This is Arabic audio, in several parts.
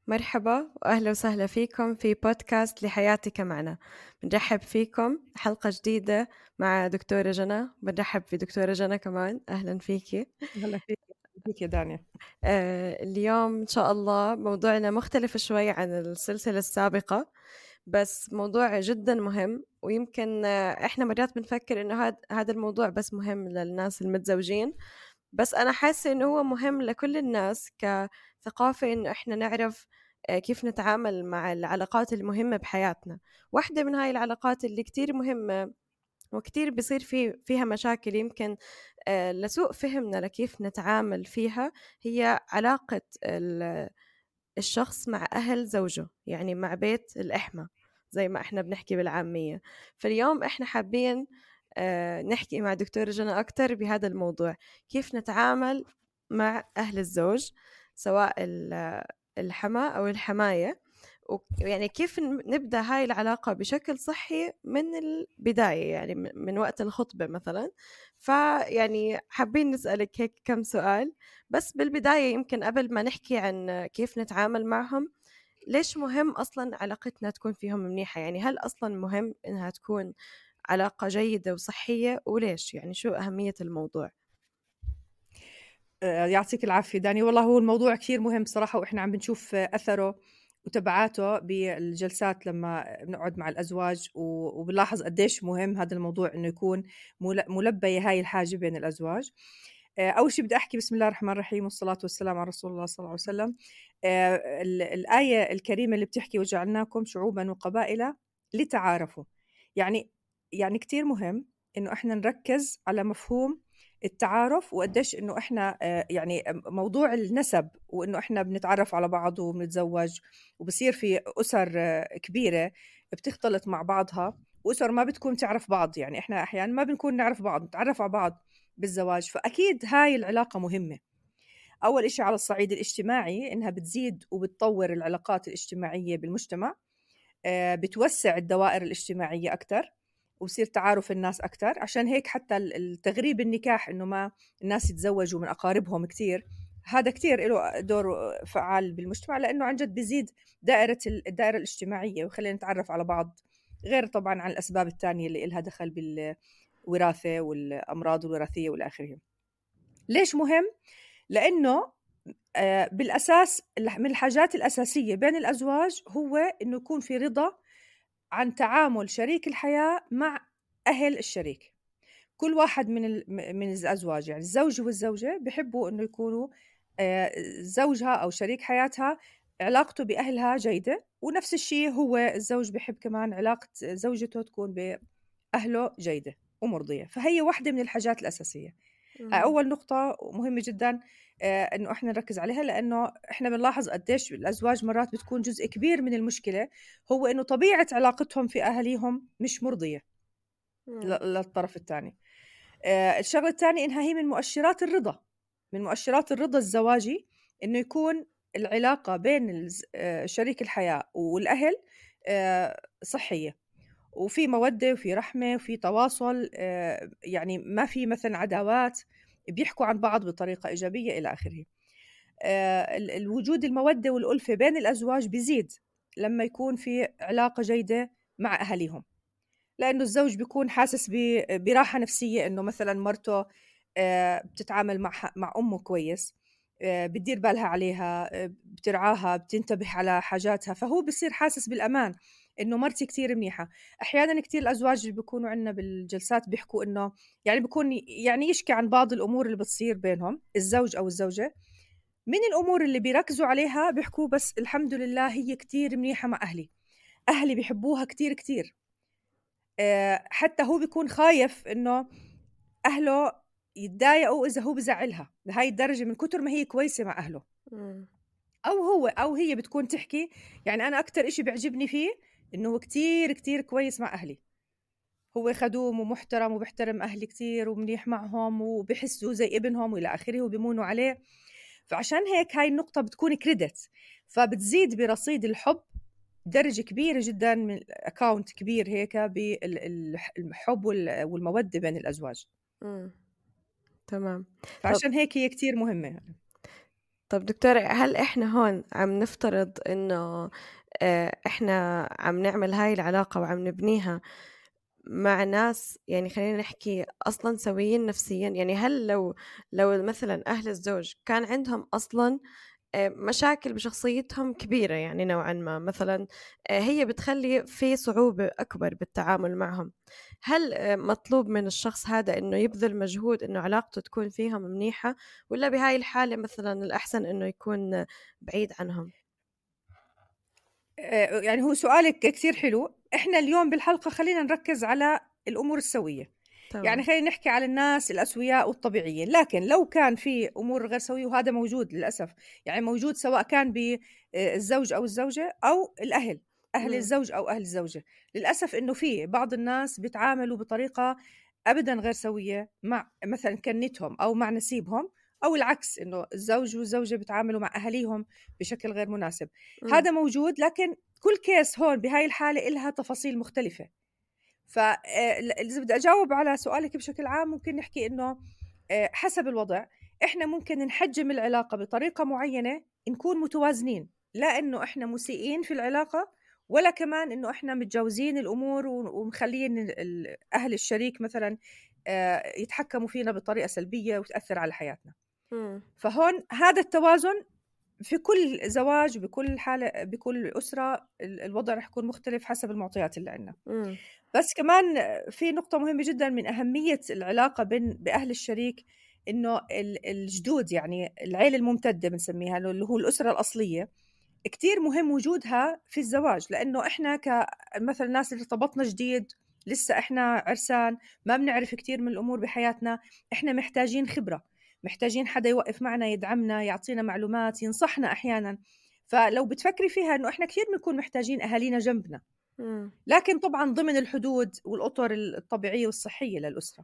مرحبا وأهلا وسهلا فيكم في بودكاست لحياتك معنا. بنرحب فيكم حلقة جديدة مع دكتورة جنى. بنرحب في دكتورة جنى كمان، أهلا فيكي. هلا فيك يا دانيا. اليوم إن شاء الله موضوعنا مختلف شوي عن السلسلة السابقة، بس موضوع جدا مهم. ويمكن إحنا مرات بنفكر إنه هذا الموضوع بس مهم للناس المتزوجين، بس أنا حاسة إنه هو مهم لكل الناس كثقافة، إنه إحنا نعرف كيف نتعامل مع العلاقات المهمة بحياتنا. واحدة من هاي العلاقات اللي كتير مهمة وكتير بيصير فيها مشاكل، يمكن لسوء فهمنا لكيف نتعامل فيها، هي علاقة الشخص مع أهل زوجه، يعني مع بيت الإحمى زي ما إحنا بنحكي بالعامية. فاليوم إحنا حابين نحكي مع دكتورة جنى أكتر بهذا الموضوع، كيف نتعامل مع أهل الزوج، سواء الحما أو الحماية، ويعني كيف نبدأ هاي العلاقة بشكل صحي من البداية، يعني من وقت الخطبة مثلا. فيعني حابين نسألك هيك كم سؤال، بس بالبداية يمكن قبل ما نحكي عن كيف نتعامل معهم، ليش مهم أصلا علاقتنا تكون فيهم منيحة؟ يعني هل أصلا مهم إنها تكون علاقة جيدة وصحية، وليش؟ يعني شو أهمية الموضوع؟ يعطيك العافية داني. والله هو الموضوع كثير مهم صراحة، وإحنا عم بنشوف أثره وتبعاته بالجلسات لما بنقعد مع الأزواج، وبنلاحظ قديش مهم هذا الموضوع إنه يكون ملبية هاي الحاجة بين الأزواج. أول شيء بدي أحكي بسم الله الرحمن الرحيم والصلاة والسلام على رسول الله صلى الله عليه وسلم. الآية الكريمة اللي بتحكي وجعلناكم شعوبا وقبائل لتعارفوا، يعني يعني كتير مهم إنه إحنا نركز على مفهوم التعارف، وقديش إنه إحنا يعني موضوع النسب، وإنه إحنا بنتعرف على بعض وبنتزوج وبصير في أسر كبيرة بتختلط مع بعضها، وأسر ما بتكون تعرف بعض. يعني إحنا أحيانا ما بنكون نعرف بعض، نتعرف على بعض بالزواج. فأكيد هاي العلاقة مهمة. أول إشي على الصعيد الاجتماعي إنها بتزيد وبتطور العلاقات الاجتماعية بالمجتمع، بتوسع الدوائر الاجتماعية أكتر، وبصير تعارف الناس أكتر. عشان هيك حتى التغريب النكاح، إنه ما الناس يتزوجوا من أقاربهم كتير، هذا كتير له دور فعال بالمجتمع، لأنه عن جد بيزيد الدائرة الاجتماعية وخلينا نتعرف على بعض، غير طبعا عن الأسباب التانية اللي إلها دخل بالوراثة والأمراض الوراثية والى آخره. ليش مهم؟ لأنه بالأساس من الحاجات الأساسية بين الأزواج هو إنه يكون في رضا عن تعامل شريك الحياة مع أهل الشريك. كل واحد من الأزواج، يعني الزوج والزوجة، بيحبوا إنه يكونوا زوجها أو شريك حياتها علاقته بأهلها جيدة، ونفس الشيء هو الزوج بيحب كمان علاقة زوجته تكون بأهله جيدة ومرضية. فهي واحدة من الحاجات الأساسية. هاي مم. أول نقطة مهمة جدًا إنه إحنا نركّز عليها، لإنه إحنا بنلاحظ قديش الأزواج مرات بتكون جزء كبير من المشكلة هو إنه طبيعة علاقتهم في أهاليهم مش مرضية مم. للطرف التاني. الشغلة التانية إنها هي من مؤشرات الرضا، من مؤشرات الرضا الزواجي، إنه يكون العلاقة بين شريك الحياة والأهل صحية، وفي مودة وفي رحمة وفي تواصل، يعني ما في مثلا عداوات، بيحكوا عن بعض بطريقة إيجابية إلى آخره. الوجود المودة والألفة بين الأزواج بيزيد لما يكون في علاقة جيدة مع أهليهم، لأنه الزوج بيكون حاسس براحة نفسية، إنه مثلا مرته بتتعامل مع أمه كويس، بتدير بالها عليها، بترعاها، بتنتبه على حاجاتها، فهو بصير حاسس بالأمان إنه مرتي كتير منيحة. أحيانا كتير الأزواج اللي بيكونوا عندنا بالجلسات بيحكوا إنه يعني بيكون يعني يشكي عن بعض الأمور اللي بتصير بينهم الزوج أو الزوجة. من الأمور اللي بيركزوا عليها بيحكوا بس الحمد لله هي كتير منيحة مع أهلي، أهلي بيحبوها كتير كتير. حتى هو بيكون خايف إنه أهله يتضايقوا إذا هو بزعلها لهاي الدرجة من كتر ما هي كويسة مع أهله. مم. أو هو أو هي بتكون تحكي يعني أنا أكتر إشي بيعجبني فيه إنه هو كتير كتير كويس مع أهلي، هو خدوم ومحترم وبيحترم أهلي كتير ومنيح معهم وبحسوا زي ابنهم وإلى آخره وبيمونوا عليه. فعشان هيك هاي النقطة بتكون كريدت، فبتزيد برصيد الحب درجة كبيرة جدا، من أكاونت كبير هيك بالحب والمودة بين الأزواج. مم. تمام. طب فعشان هيك هي كتير مهمة يعني. طب دكتورة، هل إحنا هون عم نفترض إنه إحنا عم نعمل هاي العلاقة وعم نبنيها مع ناس، يعني خلّينا نحكي أصلًا سويين نفسيًا؟ يعني هل لو مثلًا أهل الزوج كان عندهم أصلًا مشاكل بشخصيتهم كبيرة يعني نوعًا ما، مثلًا هي بتخلّي في صعوبة أكبر بالتعامل معهم، هل مطلوب من الشخص هذا إنه يبذل مجهود إنه علاقته تكون فيهم منيحة، والّا بهاي الحالة مثلًا الأحسن إنه يكون بعيد عنهم؟ يعني هو سؤالِك كتير حلو. إحنا اليوم بالحلقة خلّينا نركّز على الأمور السوية، يعني تمام. خلّينا نحكي على الناس الأسوياء والطبيعيين، لكن لو كان في أمور غير سوية وهذا موجود للأسف، يعني موجود سواء كان الزوج أو الزوجة أو الأهل، أهل إمم. الزوج أو أهل الزوجة، للأسف إنه في بعض الناس بيتعاملوا بطريقة أبدًا غير سوية مع مثلًا كنّتهم أو مع نسيبهم، أو العكس إنه الزوج والزوجة بيتعاملوا مع أهاليهم بشكل غير مناسب. إمم. هذا موجود، لكن كل كيس هون بهاي الحالة إلها تفاصيل مختلفة. ف إذا بدي أجاوب على سؤالِك بشكل عام ممكن نحكي إنه حسب الوضع، إحنا ممكن نحجّم العلاقة بطريقة معيّنة نكون متوازنين، لا إنه إحنا مسيئين في العلاقة، ولا كمان إنه إحنا متجاوزين الأمور ومخلّيين أهل الشريك مثلًا يتحكموا فينا بطريقة سلبية وتأثّر على حياتنا. إمم. فهون هذا التوازن في كل زواج، بكل حالة، بكل أسرة، الوضع رح يكون مختلف حسب المعطيات اللي عندنا. إمم. بس كمان في نقطة مهمة جدًا من أهمية العلاقة بأهل الشريك، إنه الجدود، يعني العيلة الممتدة بنسميها، اللي هو الأسرة الأصلية، كتير مهم وجودها في الزواج، لإنه إحنا مثلًا الناس اللي ارتبطنا جديد، لسه إحنا عرسان، ما بنعرف كتير من الأمور بحياتنا، إحنا محتاجين خبرة، محتاجين حدا يوقف معنا، يدعمنا، يعطينا معلومات، ينصحنا أحيانًا. فلو بتفكري فيها إنه إحنا كتير بنكون محتاجين أهالينا جنبنا، إمم. لكن طبعًا ضمن الحدود والأطر الطبيعية والصحية للأسرة.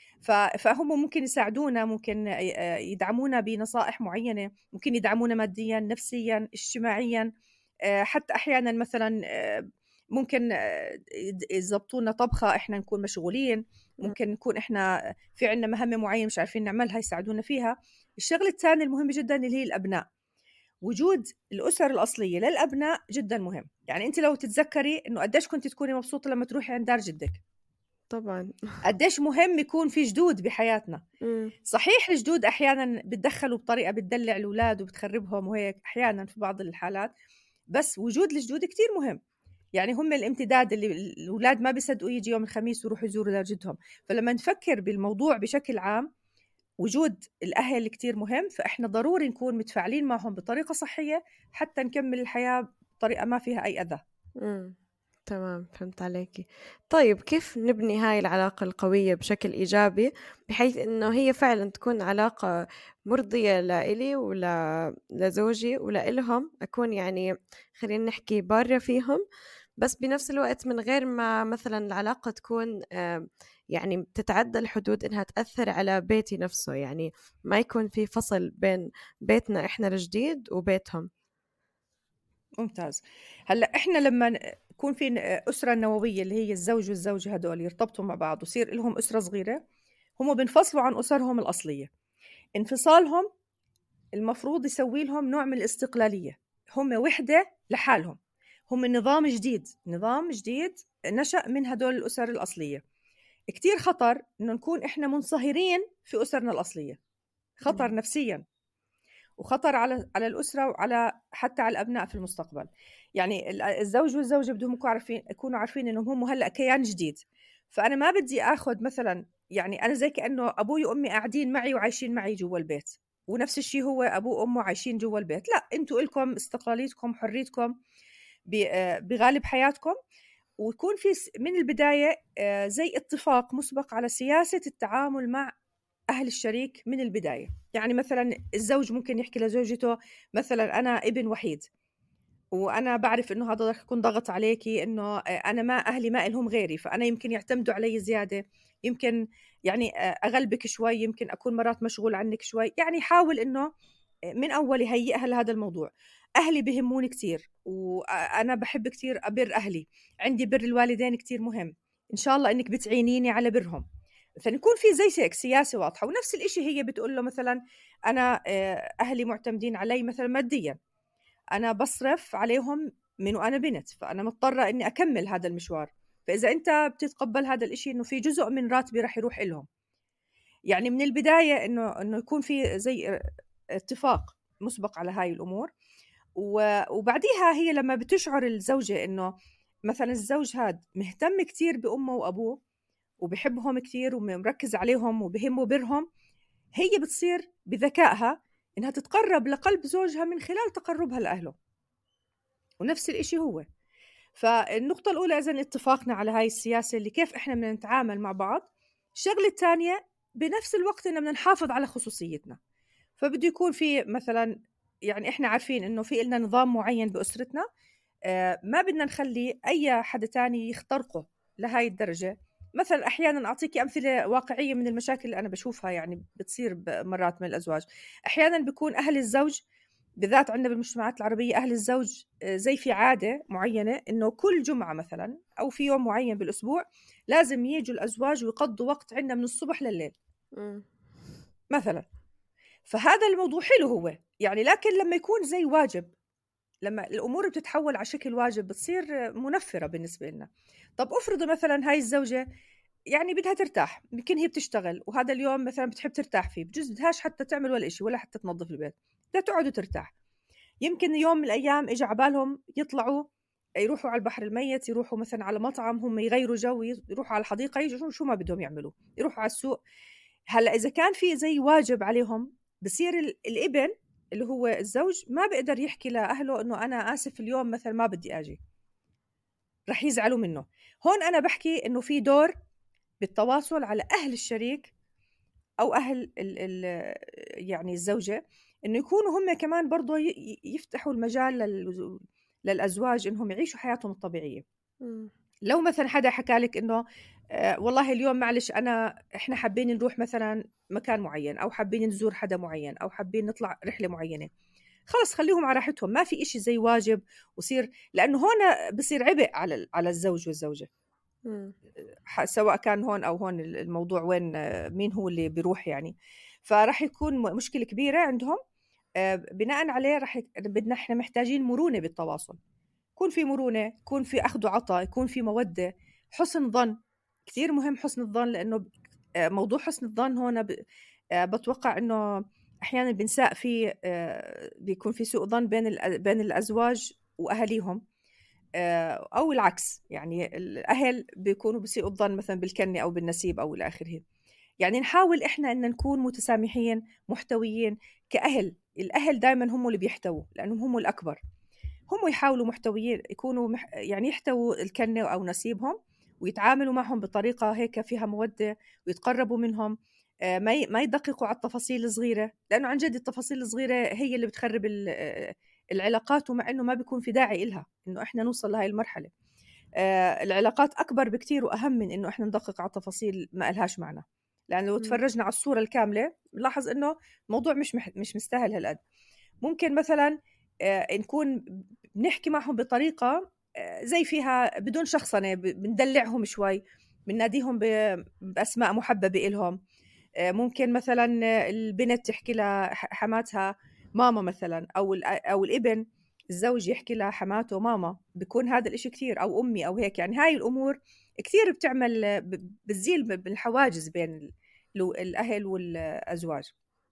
فهم ممكن يساعدونا، ممكن يدعمونا بنصائح معيّنة، ممكن يدعمونا ماديًا، نفسيًا، اجتماعيًا، حتى أحيانًا مثلًا ممكن يضبطوا لنا طبخة، إحنا نكون مشغولين، إمم. ممكن نكون إحنا في عندنا مهمة معيّنة مش عارفين نعملها يساعدونا فيها. الشغلة التانية المهمة جدًا اللي هي الأبناء. وجود الأسر الأصلية للأبناء جدًا مهم، يعني أنتِ لو تتذكري إنه قديش كنتِ تكوني مبسوطة لمّا تروحي عند دار جدِّك، طبعًا. قديش مهم يكون في جدود بحياتنا. إمم. صحيح الجدود أحيانًا بيتدخّلوا بطريقة بتدلّع الولاد وبتخرّبهم وهيك أحيانًا في بعض الحالات، بس وجود الجدود كتير مهم، يعني هم الامتداد اللي الولاد ما بيصدقوا ييجي يوم الخميس ويروحوا يزوروا دار جدهم. فلمّا نفكّر بالموضوع بشكل عام، وجود الأهل كتير مهم، فإحنا ضروري نكون متفاعلين معهم بطريقة صحية حتى نكمّل الحياة بطريقة ما فيها أي أذى. إمم. تمام، فهمت عليكِ. طيب كيف نبني هاي العلاقة القوية بشكل إيجابي، بحيث إنه هي فعلًا تكون علاقة مرضية لإلي لزوجي ولإلهم، أكون يعني خلّينا نحكي بارة فيهم، بس بنفس الوقت من غير ما مثلًا العلاقة تكون يعني تتعدى الحدود إنها تأثّر على بيتي نفسه، يعني ما يكون في فصل بين بيتنا إحنا الجديد وبيتهم. ممتاز. هلأ إحنا لمّا يكون في أسرة نووية اللي هي الزوج والزوجة هدول يرتبطوا مع بعض ويصير إلهم أسرة صغيرة، هم بينفصلوا عن أسرهم الأصلية. انفصالهم المفروض يسوي لهم نوع من الاستقلالية، هم وحدة لحالهم، هم نظام جديد نشأ من هدول الأسر الأصلية. كتير خطر إنه نكون إحنا منصهرين في أسرنا الأصلية، خطر إمم. نفسيًا، وخطر على الأسرة وعلى حتى على الأبناء في المستقبل. يعني الزوج والزوجة بدهم يكونوا عارفين إنهم هم هلأ كيان جديد، فأنا ما بدي آخُد مثلًا، يعني أنا زي كأنه أبوي وأمي قاعدين معي وعايشين معي جوا البيت، ونفس الشي هو أبوه وأمه عايشين جوا البيت. لأ، أنتم إلكم استقلاليتكم، حريتكم بغالب حياتكم، ويكون في من البداية زي اتفاق مسبق على سياسة التعامل مع أهل الشريك من البداية. يعني مثلًا الزوج ممكن يحكي لزوجته مثلًا: أنا ابن وحيد، وأنا باعرف إنه هذا رح يكون ضغط عليكِ، إنه أنا ما أهلي ما إلهم غيري، فأنا يمكن يعتمدوا علي زيادة، يمكن يعني أغلبِك شوي، يمكن أكون مرات مشغول عنِّك شوي. يعني يحاول إنه من أول يهيئها لهذا الموضوع. أهلي بيهموني كتير، وأنا باحب كتير أبِر أهلي، عندي بِر الوالدين كتير مهم، إن شاء الله إنِّك بتعينيني على بِرهم. مثلا يكون في زي سياسة واضحة. ونفس الإشي هي بتقول له مثلا أنا أهلي معتمدين علي مثلا ماديا، أنا بصرف عليهم من وأنا بنت، فأنا مضطرة إني أكمل هذا المشوار. فإذا أنت بتتقبل هذا الإشي إنه في جزء من راتبي رح يروح إلهم، يعني من البداية إنه يكون في زي اتفاق مسبق على هاي الأمور. وبعديها هي لما بتشعر الزوجة إنه مثلا الزوج هاد مهتم كتير بأمه وأبوه وبحبهم كتير ومركز عليهم وبهمه برهم، هي بتصير بذكائها إنها تتقرب لقلب زوجها من خلال تقربها لأهله. ونفس الإشي هو. فالنقطة الأولى إذن اتفاقنا على هاي السياسة اللي كيف إحنا بدنا نتعامل مع بعض. الشغلة الثانية بنفس الوقت إننا بدنا نحافظ على خصوصيتنا. فبده يكون في مثلا، يعني إحنا عارفين إنه في لنا نظام معين بأسرتنا، ما بدنا نخلي أي حدا تاني يخترقه لهاي الدرجة. مثلا أحيانا أعطيك أمثلة واقعية من المشاكل اللي أنا بشوفها يعني بتصير مرات من الأزواج. أحيانا بيكون أهل الزوج، بالذات عندنا بالمجتمعات العربية، أهل الزوج زي في عادة معينة إنه كل جمعة مثلا أو في يوم معين بالأسبوع لازم يجوا الأزواج ويقضوا وقت عندنا من الصبح لليل مثلا. فهذا الموضوع حلو هو يعني، لكن لما يكون زي واجب، لما الأمور بتتحول على شكل واجب بتصير منفرة بالنسبة لنا. طب أفرض مثلا هاي الزوجة يعني بدها ترتاح، يمكن هي بتشتغل وهذا اليوم مثلا بتحب ترتاح فيه، بجوز بدهاش حتى تعمل ولا إشي ولا حتى تنظف البيت، بدها تقعد وترتاح. يمكن يوم من الأيام إجا عبالهم يطلعوا يروحوا على البحر الميت، يروحوا مثلا على مطعم، هم يغيروا جو، يروحوا على الحديقة، يجوا شو ما بدهم يعملوا، يروحوا على السوق. هلا إذا كان في زي واجب عليهم، بصير الابن اللي هو الزوج ما بيقدر يحكي لأهله إنه أنا آسف اليوم مثلا ما بدي أجي، رح يزعلوا منه. هون أنا بحكي إنه في دور بالتواصل على أهل الشريك أو أهل يعني الزوجة، إنه يكونوا هم كمان برضو يفتحوا المجال للأزواج إنهم يعيشوا حياتهم الطبيعية. لو مثلا حدا حكى لك إنه والله اليوم معلش إحنا حابين نروح مثلا مكان معين، أو حابين نزور حدا معين، أو حابين نطلع رحلة معينة، خلص خليهم على راحتهم، ما في إشي زي واجب وصير، لأنه هون بصير عبء على الزوج والزوجة. سواء كان هون أو هون الموضوع وين مين هو اللي بيروح يعني. فراح يكون مشكلة كبيرة عندهم. بناء عليه بدنا إحنا محتاجين مرونة بالتواصل، يكون في مرونة، يكون في أخذ وعطاء، يكون في مودة، حسن ظن. كثير مهم حسن الظن، لأنه موضوع حسن الظن هون بتوقع إنه أحيانا بنساء فيه، بيكون في سوء ظن بين الأزواج وأهاليهم، أو العكس، يعني الأهل بيكونوا بيسيئوا الظن مثلا بالكنة أو بالنسيب أو إلى آخره. يعني نحاول إحنا إن نكون متسامحين محتويين كأهل. الأهل دائما هم اللي بيحتووا لأنهم هم الأكبر، هم يحاولوا محتويين يكونوا يعني يحتووا الكنة أو نسيبهم، ويتعاملوا معهم بطريقة هيك فيها مودة، ويتقربوا منهم. ما يدققوا على التفاصيل الصغيرة، لأنه عن جد التفاصيل الصغيرة هي اللي بتخرب العلاقات، ومع إنه ما بيكون في داعي إلها إنه إحنا نوصل لهاي المرحلة. العلاقات أكبر بكتير وأهم من إنه إحنا ندقق على تفاصيل ما إلهاش معنى. لأنه لو تفرجنا على الصورة الكاملة نلاحظ إنه الموضوع مش مستاهل هالقد. ممكن مثلا نكون بنحكي معهم بطريقة زي فيها بدون شخصنة، بندلعهم شوي، بنناديهم بأسماء محببة إلهم. ممكن مثلا البنت تحكي لحماتها ماما مثلا، أو الابن الزوج يحكي لحماته ماما، بيكون هذا الإشي كتير، أو أمي أو هيك. يعني هاي الأمور كتير بتعمل بتزيل بالحواجز بين الأهل والأزواج.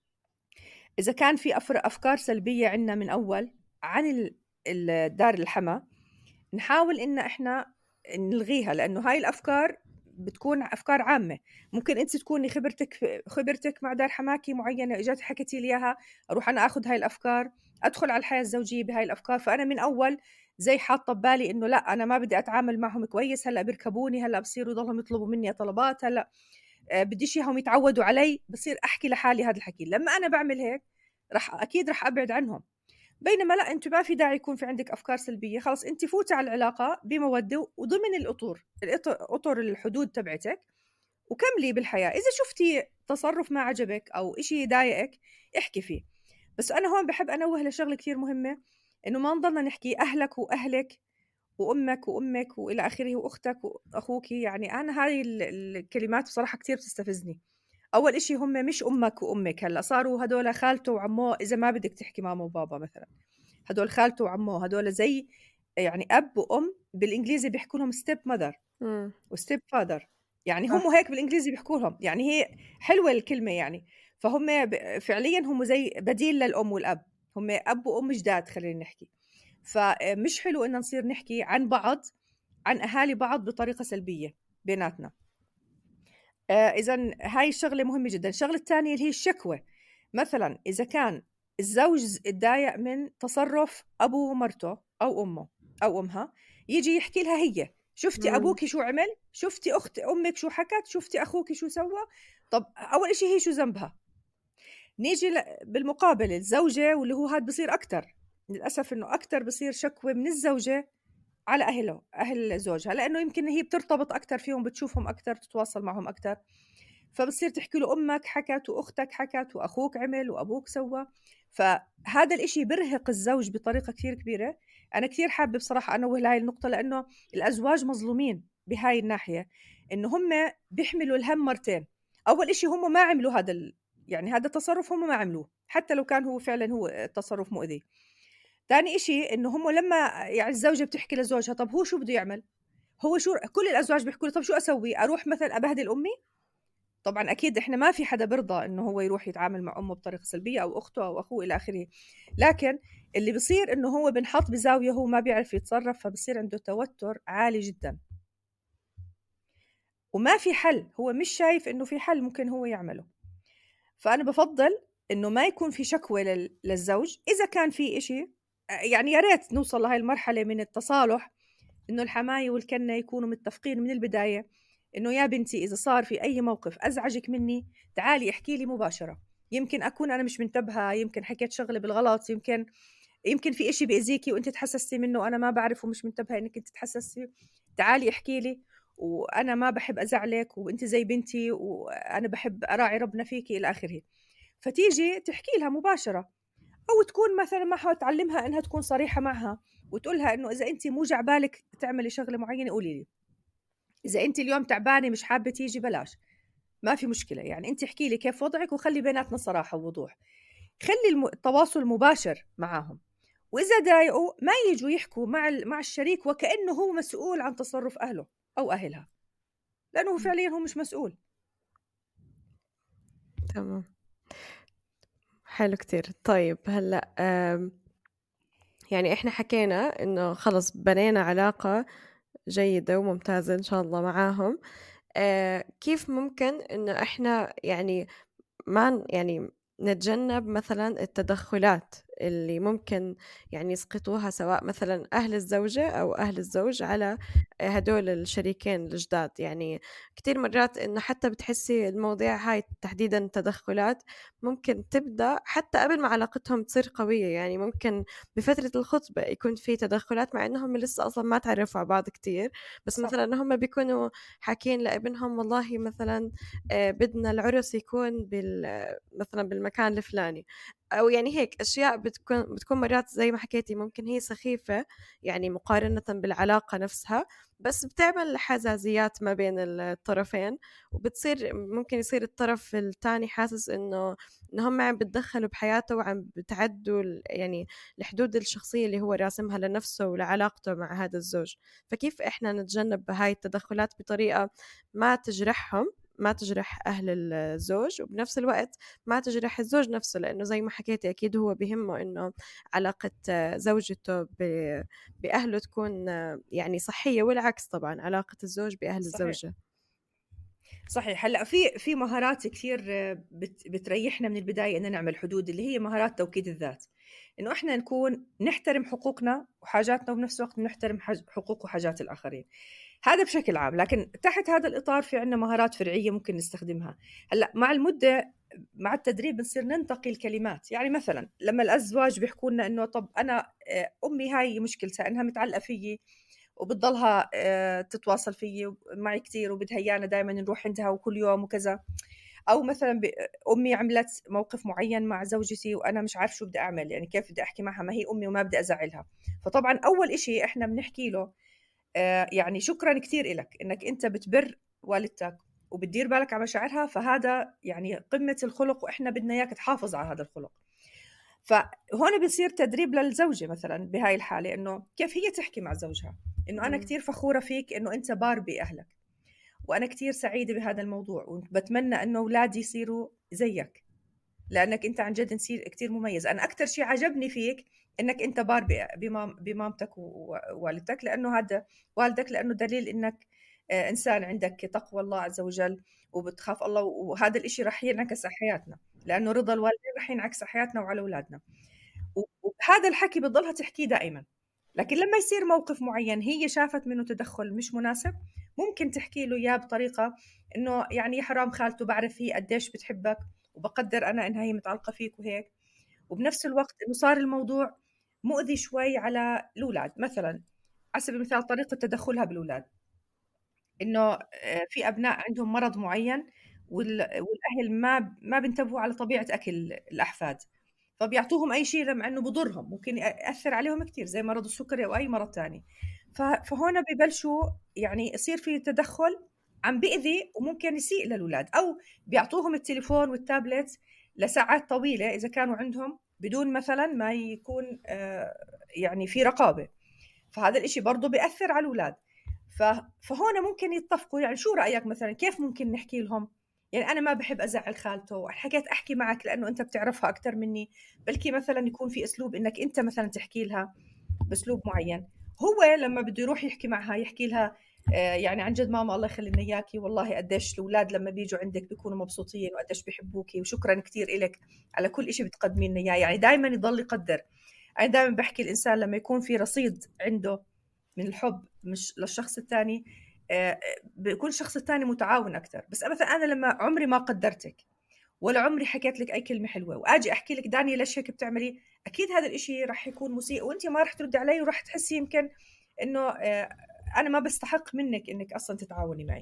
إذا كان في أفكار سلبية عنا من أول عن دار الحما، نحاول إن إحنا نلغيها، لأنه هاي الأفكار بتكون أفكار عامة. ممكن أنت تكوني خبرتك مع دار حماكي معينة، إجت حكيتي لي إياها، أروح أنا أخذ هاي الأفكار أدخل على الحياة الزوجية بهاي الأفكار. فأنا من أول زي حاطة ببالي إنه لا، أنا ما بدي أتعامل معهم كويس، هلأ بيركبوني، هلأ بصيروا يضلهم يطلبوا مني طلبات، هلأ بديش إياهم يتعودوا علي، بصير أحكي لحالي هذا الحكي. لما أنا بعمل هيك أكيد رح أبعد عنهم. بينما لا، أنت ما في داعي يكون في عندك أفكار سلبية، خلاص أنت فوتي على العلاقة بمودة وضمن أطر الحدود تبعتك، وكملي بالحياة. إذا شفتي تصرف ما عجبك أو إشي يضايقك احكي فيه. بس أنا هون بحب أنوه لشغلة كتير مهمة، إنه ما نضلنا نحكي أهلك وأهلك وأمك وأمك وإلى آخره وأختك وأخوك. يعني أنا هاي الكلمات بصراحة كتير بتستفزني. أول إشي هم مش أمك وأمك، هلأ صاروا هدول خالته وعمه، إذا ما بدك تحكي ماما وبابا مثلا، هدول خالته وعمه، هدول زي يعني أب وأم. بالإنجليزي بيحكوا لهم ستيب ماذر إمم، وستيب فادر، يعني هم صح، هيك بالإنجليزي بيحكوا لهم، يعني هي حلوة الكلمة يعني. فهم فعليا هم زي بديل للأم والأب، هم أب وأم جداد خلينا نحكي. فمش حلو إن نصير نحكي عن بعض، عن أهالي بعض بطريقة سلبية بيناتنا. إذا هاي الشغلة مهمة جدا. الشغلة الثانية اللي هي الشكوى. مثلا إذا كان الزوج اتضايق من تصرف أبوه ومرته أو أمه أو أمها، يجي يحكي لها هي، شفتي إمم، أبوك شو عمل، شفتي أخت أمك شو حكت، شفتي أخوك شو سوى. طب أول إشي هي شو ذنبها؟ نيجي بالمقابل الزوجة، واللي هو هاد بصير أكتر للأسف، إنه أكتر بصير شكوى من الزوجة على أهله، أهل زوجها، لأنه يمكن هي بترتبط أكتر فيهم، بتشوفهم أكتر، تتواصل معهم أكتر. فبتصير تحكي له أمك حكت وأختك حكت وأخوك عمل وأبوك سوى. فهذا الإشي برهق الزوج بطريقة كتير كبيرة. أنا كتير حابة بصراحة أنوه لهاي النقطة، لأنه الأزواج مظلومين بهاي الناحية، إنه هم بيحملوا الهم مرتين. أول إشي هم ما عملوا هذا يعني هذا التصرف هم ما عملوه، حتى لو كان هو فعلا هو تصرف مؤذي. تاني إشي إنه هم لما يعني الزوجة بتحكي لزوجها طب هو شو بده يعمل، هو شو، كل الأزواج بيحكوا لي طب شو أسوي، أروح مثلا أبهدل أمي؟ طبعًا أكيد إحنا ما في حدا بيرضى إنه هو يروح يتعامل مع أمه بطريقة سلبية أو أخته أو أخوه إلى آخره. لكن اللي بيصير إنه هو بينحط بزاوية هو ما بيعرف يتصرف، فبصير عنده توتر عالي جدًا، وما في حل، هو مش شايف إنه في حل ممكن هو يعمله. فأنا بافضّل إنه ما يكون في شكوى للزوج. إذا كان في إشي يعني يا ريت نوصل لهاي المرحلة من التصالح، إنه الحماية والكنة يكونوا متفقين من البداية، إنه يا بنتي إذا صار في أي موقف أزعجك مني تعالي احكي لي مباشرة. يمكن أكون أنا مش منتبهة، يمكن حكيت شغلة بالغلط، يمكن في إشي بيأذيكي وأنت تحسستي منه أنا ما بعرف ومش منتبهة إنك أنت تحسستي. تعالي احكي لي، وأنا ما بحب أزعلك وأنت زي بنتي وأنا بحب أراعي ربنا فيكي إلى آخره. فتيجي تحكي لها مباشرة، أو تكون مثلا معها تعلمها إنها تكون صريحة معها، وتقولها إنه إذا أنت مو جعبالك تعملي شغلة معينة قولي لي، إذا أنت اليوم تعبانة مش حابة تيجي بلاش، ما في مشكلة. يعني أنت احكي لي كيف وضعك وخلي بيناتنا صراحة ووضوح، خلي التواصل مباشر معاهم. وإذا ضايقوا ما يجوا يحكوا مع الشريك وكأنه هو مسؤول عن تصرف أهله أو أهلها، لأنه إمم، فعليا هو مش مسؤول. تمام، حلو كتير. طيب هلأ يعني إحنا حكينا إنه خلص بنينا علاقة جيدة وممتازة إن شاء الله معاهم. كيف ممكن إنه إحنا يعني ما يعني نتجنب مثلًا التدخلات اللي ممكن يعني يسقطوها سواء مثلًا أهل الزوجة أو أهل الزوج على هدول الشريكين الجداد. يعني كتير مرات إنه حتى بتحسي المواضيع هاي تحديدًا التدخلات ممكن تبدأ حتى قبل ما علاقتهم تصير قوية. يعني ممكن بفترة الخطبة يكون في تدخلات مع إنهم لسه أصلًا ما تعرفوا على بعض كتير، بس صح. مثلًا هم بيكونوا حاكين لابنهم والله مثلًا بدنا العرس يكون مثلًا بالمكان الفلاني، أو يعني هيك أشياء بتكون مرات زي ما حكيتِ ممكن هي سخيفة يعني مقارنةً بالعلاقة نفسها، بس بتعمل حزازيات ما بين الطرفين، وبتصير ممكن يصير الطرف التاني حاسس إنه هم عم بيتدخلوا بحياته وعم بتعدوا يعني الحدود الشخصية اللي هو راسمها لنفسه ولعلاقته مع هذا الزوج. فكيف إحنا نتجنب هاي التدخلات بطريقة ما تجرحهم، ما تجرح أهل الزوج، وبنفس الوقت ما تجرح الزوج نفسه، لأنه زي ما حكيتِ أكيد هو بيهمه إنه علاقة زوجته بأهله تكون يعني صحية، والعكس طبعًا علاقة الزوج بأهل صحيح. الزوجة. صحيح. هلأ في مهارات كتير بتريحنا من البداية إننا نعمل حدود، اللي هي مهارات توكيد الذات. إنه إحنا نكون نحترم حقوقنا وحاجاتنا، وبنفس الوقت نحترم حقوق وحاجات الآخرين. هذا بشكل عام، لكن تحت هذا الإطار في عنا مهارات فرعية ممكن نستخدمها. هلأ مع المدة، مع التدريب بنصير ننتقي الكلمات. يعني مثلا لما الأزواج بيحكوا لنا إنه طب أنا أمي هاي مشكلتها إنها متعلقة فيي وبتضلها تتواصل فيي معي كتير وبدها إيانا دائما نروح عندها وكل يوم وكذا. أو مثلا أمي عملت موقف معين مع زوجتي وأنا مش عارف شو بدي أعمل، يعني كيف بدي أحكي معها، ما هي أمي وما بدي أزعلها. فطبعا أول إشي إحنا بنحكي له يعني شكرا كثير إلك إنك أنت بتبر والدتك وبتدير بالك على مشاعرها، فهذا يعني قمة الخلق، وإحنا بدنا إياك تحافظ على هذا الخلق. فهون بصير تدريب للزوجة مثلا بهاي الحالة، إنه كيف هي تحكي مع زوجها إنه أنا كتير فخورة فيك إنه أنت بار بأهلك، وأنا كتير سعيدة بهذا الموضوع، وبتمنى إنه أولادي يصيروا زيك لأنك أنت عن جد كتير مميز. أنا أكتر شيء عجبني فيك إنك أنت بار بمامتك ووالدتك، لأنه هذا والدك، لأنه دليل إنك إنسان عندك تقوى الله عز وجل وبتخاف الله، وهذا الإشي رح ينعكس على حياتنا، لأنه رضا الوالدين رح ينعكس على حياتنا وعلى أولادنا. وهذا الحكي بتضلها تحكيه دائما، لكن لما يصير موقف معين هي شافت منه تدخل مش مناسب، ممكن تحكي له إياه بطريقة إنه يعني يا حرام خالته، بعرف هي قديش بتحبك وبقدر أنا إنها هي متعلقة فيك وهيك، وبنفس الوقت إنه صار الموضوع مؤذي شوي على الأولاد. مثلا على سبيل المثال طريقة تدخلها بالأولاد، إنه في أبناء عندهم مرض معين والأهل ما بينتبهوا على طبيعة أكل الأحفاد، فبيعطوهم أي شيء مع إنه بضرهم، ممكن يأثر عليهم كتير زي مرض السكري أو أي مرض تاني. فهنا ببلشوا يعني يصير في تدخل عم بيأذي وممكن يسيء للأولاد، أو بيعطوهم التليفون والتابلت لساعات طويلة إذا كانوا عندهم بدون مثلا ما يكون يعني في رقابة، فهذا الإشي برضه بيأثر على الأولاد. فهون ممكن يتفقوا، يعني شو رأيك مثلا كيف ممكن نحكي لهم؟ يعني أنا ما بحب أزعل خالته، حكيت أحكي معك لأنه أنت بتعرفها أكتر مني، بلكي مثلا يكون في أسلوب إنك أنت مثلا تحكي لها بأسلوب معين. هو لما بده يروح يحكي معها يحكي لها يعني عن جد ماما الله يخلي لنا إياكي، والله قديش الأولاد لما بيجوا عندك بيكونوا مبسوطين وقديش بيحبوكي، وشكرا كتير إلك على كل إشي بتقدمي لنا إياه. يعني دائما يضل يقدر. أنا دائما بحكي الإنسان لما يكون في رصيد عنده من الحب مش للشخص الثاني، بيكون الشخص الثاني متعاون أكثر. بس مثلا أنا لما عمري ما قدرتك ولا عمري حكيت لك أي كلمة حلوة، وأجي أحكي لك دانيا ليش هيك بتعملي، أكيد هذا الإشي رح يكون مسيء، وأنت ما رح تردي علي ورح تحسي يمكن إنه أنا ما بستحق منك إنك أصلا تتعاوني معي.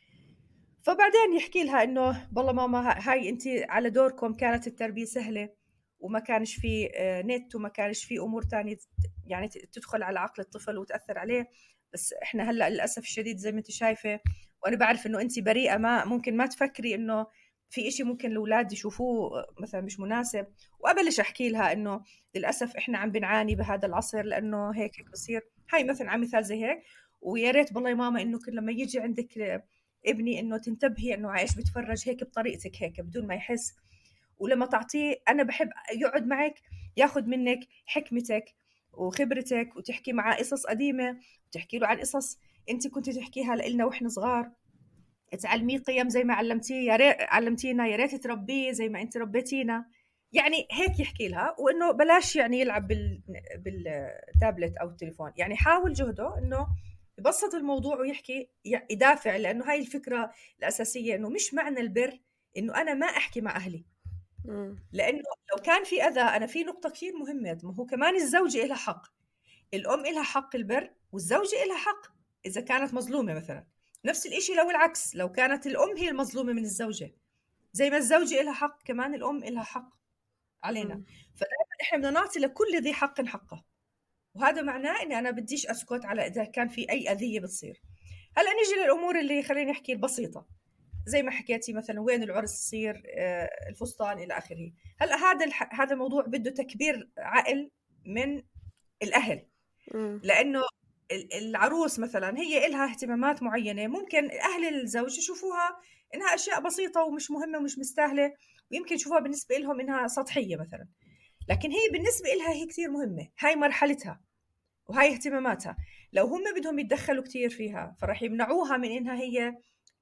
فبعدين يحكي لها إنه والله ماما هاي أنت على دوركم كانت التربية سهلة، وما كانش في نت، وما كانش في أمور تانية يعني تدخل على عقل الطفل وتأثر عليه، بس إحنا هلأ للأسف الشديد زي ما أنت شايفة، وأنا بعرف إنه أنت بريئة، ما ممكن ما تفكري إنه في إشي ممكن الأولاد يشوفوه مثلا مش مناسب. وأبلش أحكي لها إنه للأسف إحنا عم بنعاني بهذا العصر لأنه هيك بصير. هاي مثلا عم مثال زي هيك. ويا ريت والله يا ماما إنه كل لما يجي عندك ابني إنه تنتبهي إنه عايش بتفرج هيك بطريقتك هيك بدون ما يحس، ولما تعطيه أنا بحب يقعد معك ياخد منك حكمتك وخبرتك، وتحكي معاه قصص قديمة، وتحكي له عن قصص أنت كنت تحكيها لنا وإحنا صغار، تعلميه قيم زي ما علمتيه، يا ريت علمتينا، يا ريت تربيه زي ما أنت ربيتينا. يعني هيك يحكي لها، وإنه بلاش يعني يلعب بالتابلت أو التليفون، يعني حاول جهده إنه يبسط الموضوع ويحكي يدافع، لأنه هاي الفكرة الأساسية، إنه مش معنى البر إنه أنا ما أحكي مع أهلي، لأنه لو كان في أذى، أنا في نقطة كثير مهمة، ما هو كمان الزوجة إلها حق، الأم إلها حق البر والزوجة إلها حق إذا كانت مظلومة مثلا. نفس الإشي لو العكس، لو كانت الأم هي المظلومة من الزوجة، زي ما الزوجة إلها حق كمان الأم إلها حق علينا. فدائما إحنا بدنا نعطي لكل ذي حق حقه، وهذا معناه إني أنا بديش أسكت على إذا كان في أي أذية بتصير. هلأ نيجي للأمور اللي خلينا نحكي البسيطة، زي ما حكيتي مثلا وين العرس يصير، الفستان إلى آخره. هلا هذا الموضوع بده تكبير عقل من الأهل، لأنه العروس مثلا هي إلها اهتمامات معينة، ممكن أهل الزوج يشوفوها إنها أشياء بسيطة ومش مهمة ومش مستاهلة، ويمكن يشوفوها بالنسبة لهم إنها سطحية مثلا، لكن هي بالنسبة لها هي كثير مهمة، هاي مرحلتها وهاي اهتماماتها. لو هم بدهم يتدخلوا كثير فيها فراح يمنعوها من إنها هي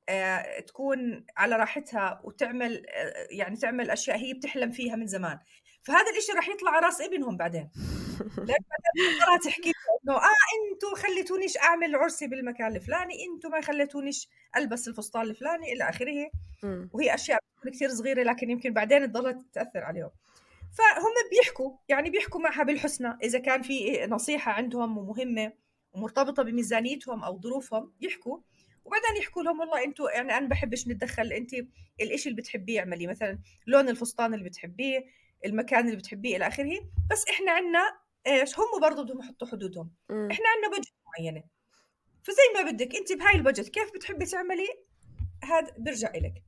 تكون على راحتها وتعمل يعني تعمل أشياء هي بتحلم فيها من زمان. فهذا الإشي راح يطلع على راس ابنهم بعدين، لأن تضلها تحكي إنه أنتوا خليتونيش أعمل عرسي بالمكان الفلاني، أنتوا ما خليتونيش ألبس الفستان الفلاني إلى آخره. وهي أشياء كثير صغيرة لكن يمكن بعدين تضلها تأثر عليهم. فهم بيحكوا يعني بيحكوا معها بالحسنى، إذا كان في نصيحة عندهم ومهمة ومرتبطة بميزانيتهم أو ظروفهم يحكوا، وبعدين يحكوا لهم والله أنتوا يعني أنا بحبش نتدخل، أنت الإشي اللي بتحبيه اعملي، مثلا لون الفستان اللي بتحبيه، المكان اللي بتحبيه إلى آخره، بس إحنا عنا إيش هم برضو بدهم يحطوا حدودهم. إحنا عنا بجت معينة، فزي ما بدك انت بهاي البجت كيف بتحبي تعملي، هذا بيرجع إلك.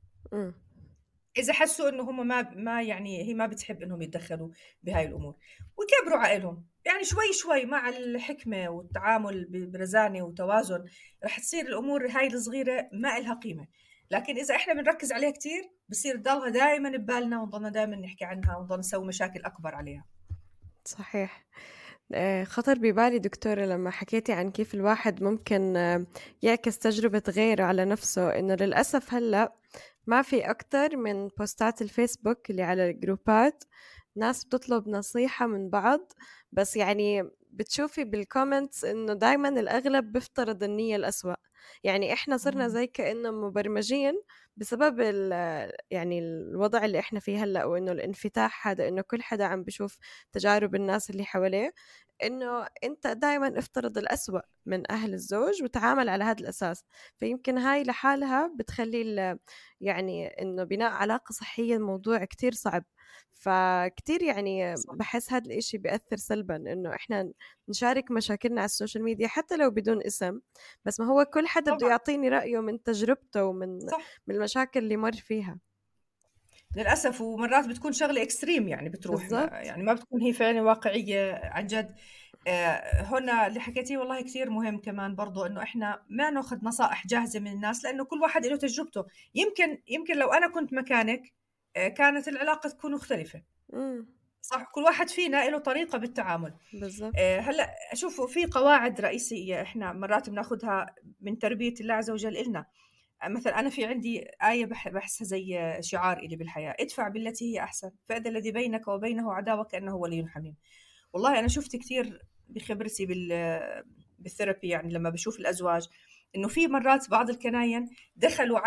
اذا حسوا انه هم ما يعني هي ما بتحب انهم يتدخلوا بهاي الامور، ويكبروا عقلهم يعني شوي شوي مع الحكمه والتعامل برزانه وتوازن، رح تصير الامور هاي الصغيره ما إلها قيمه. لكن اذا احنا بنركز عليها كتير بصير تضلها دائما ببالنا ونضلنا دائما نحكي عنها ونضل نسوي مشاكل اكبر عليها. صحيح. خطر ببالي دكتورة لما حكيتي عن كيف الواحد ممكن يعكس تجربة غيره على نفسه، إنه للأسف هلأ ما في أكتر من بوستات الفيسبوك اللي على الجروبات ناس بتطلب نصيحة من بعض، بس يعني بتشوفي بالكومنتس إنه دايما الأغلب بيفترض النية الأسوأ. يعني إحنا صرنا زي كأنه مبرمجين بسبب يعني الوضع اللي إحنا فيه هلأ، وإنه الانفتاح هذا، إنه كل حدا عم بشوف تجارب الناس اللي حواليه، إنه أنت دائما افترض الأسوأ من أهل الزوج وتعامل على هذا الأساس. فيمكن هاي لحالها بتخلي يعني إنه بناء علاقة صحية الموضوع كتير صعب. فكتير يعني صح. بحس هذا الإشي بيأثر سلبا، إنه إحنا نشارك مشاكلنا على السوشيال ميديا حتى لو بدون اسم، بس ما هو كل حدا بده طبعا. يعطيني رأيه من تجربته ومن صح. المشاكل اللي مر فيها. للأسف ومرات بتكون شغلة إكستريم يعني بتروح بالضبط. يعني ما بتكون هي فعلا واقعية عن جد. هنا اللي حكيتيه والله كثير مهم كمان برضو إنه إحنا ما ناخذ نصائح جاهزة من الناس، لأنه كل واحد له تجربته. يمكن لو أنا كنت مكانك كانت العلاقة تكون مختلفة. امم. صح، كل واحد فينا له طريقة بالتعامل. بالضبط. هلا شوفوا في قواعد رئيسية إحنا مرات بناخذها من تربية الله عز وجل إلنا. مثلا أنا في عندي آية بحسها زي شعار إلي بالحياة: ادفع بالتي هي أحسن فإذا الذي بينك وبينه عداوة كأنه ولي حميم. والله أنا شفت كثير بخبرتي بالثيرابي، يعني لما بشوف الأزواج إنه في مرات بعض الكناين دخلوا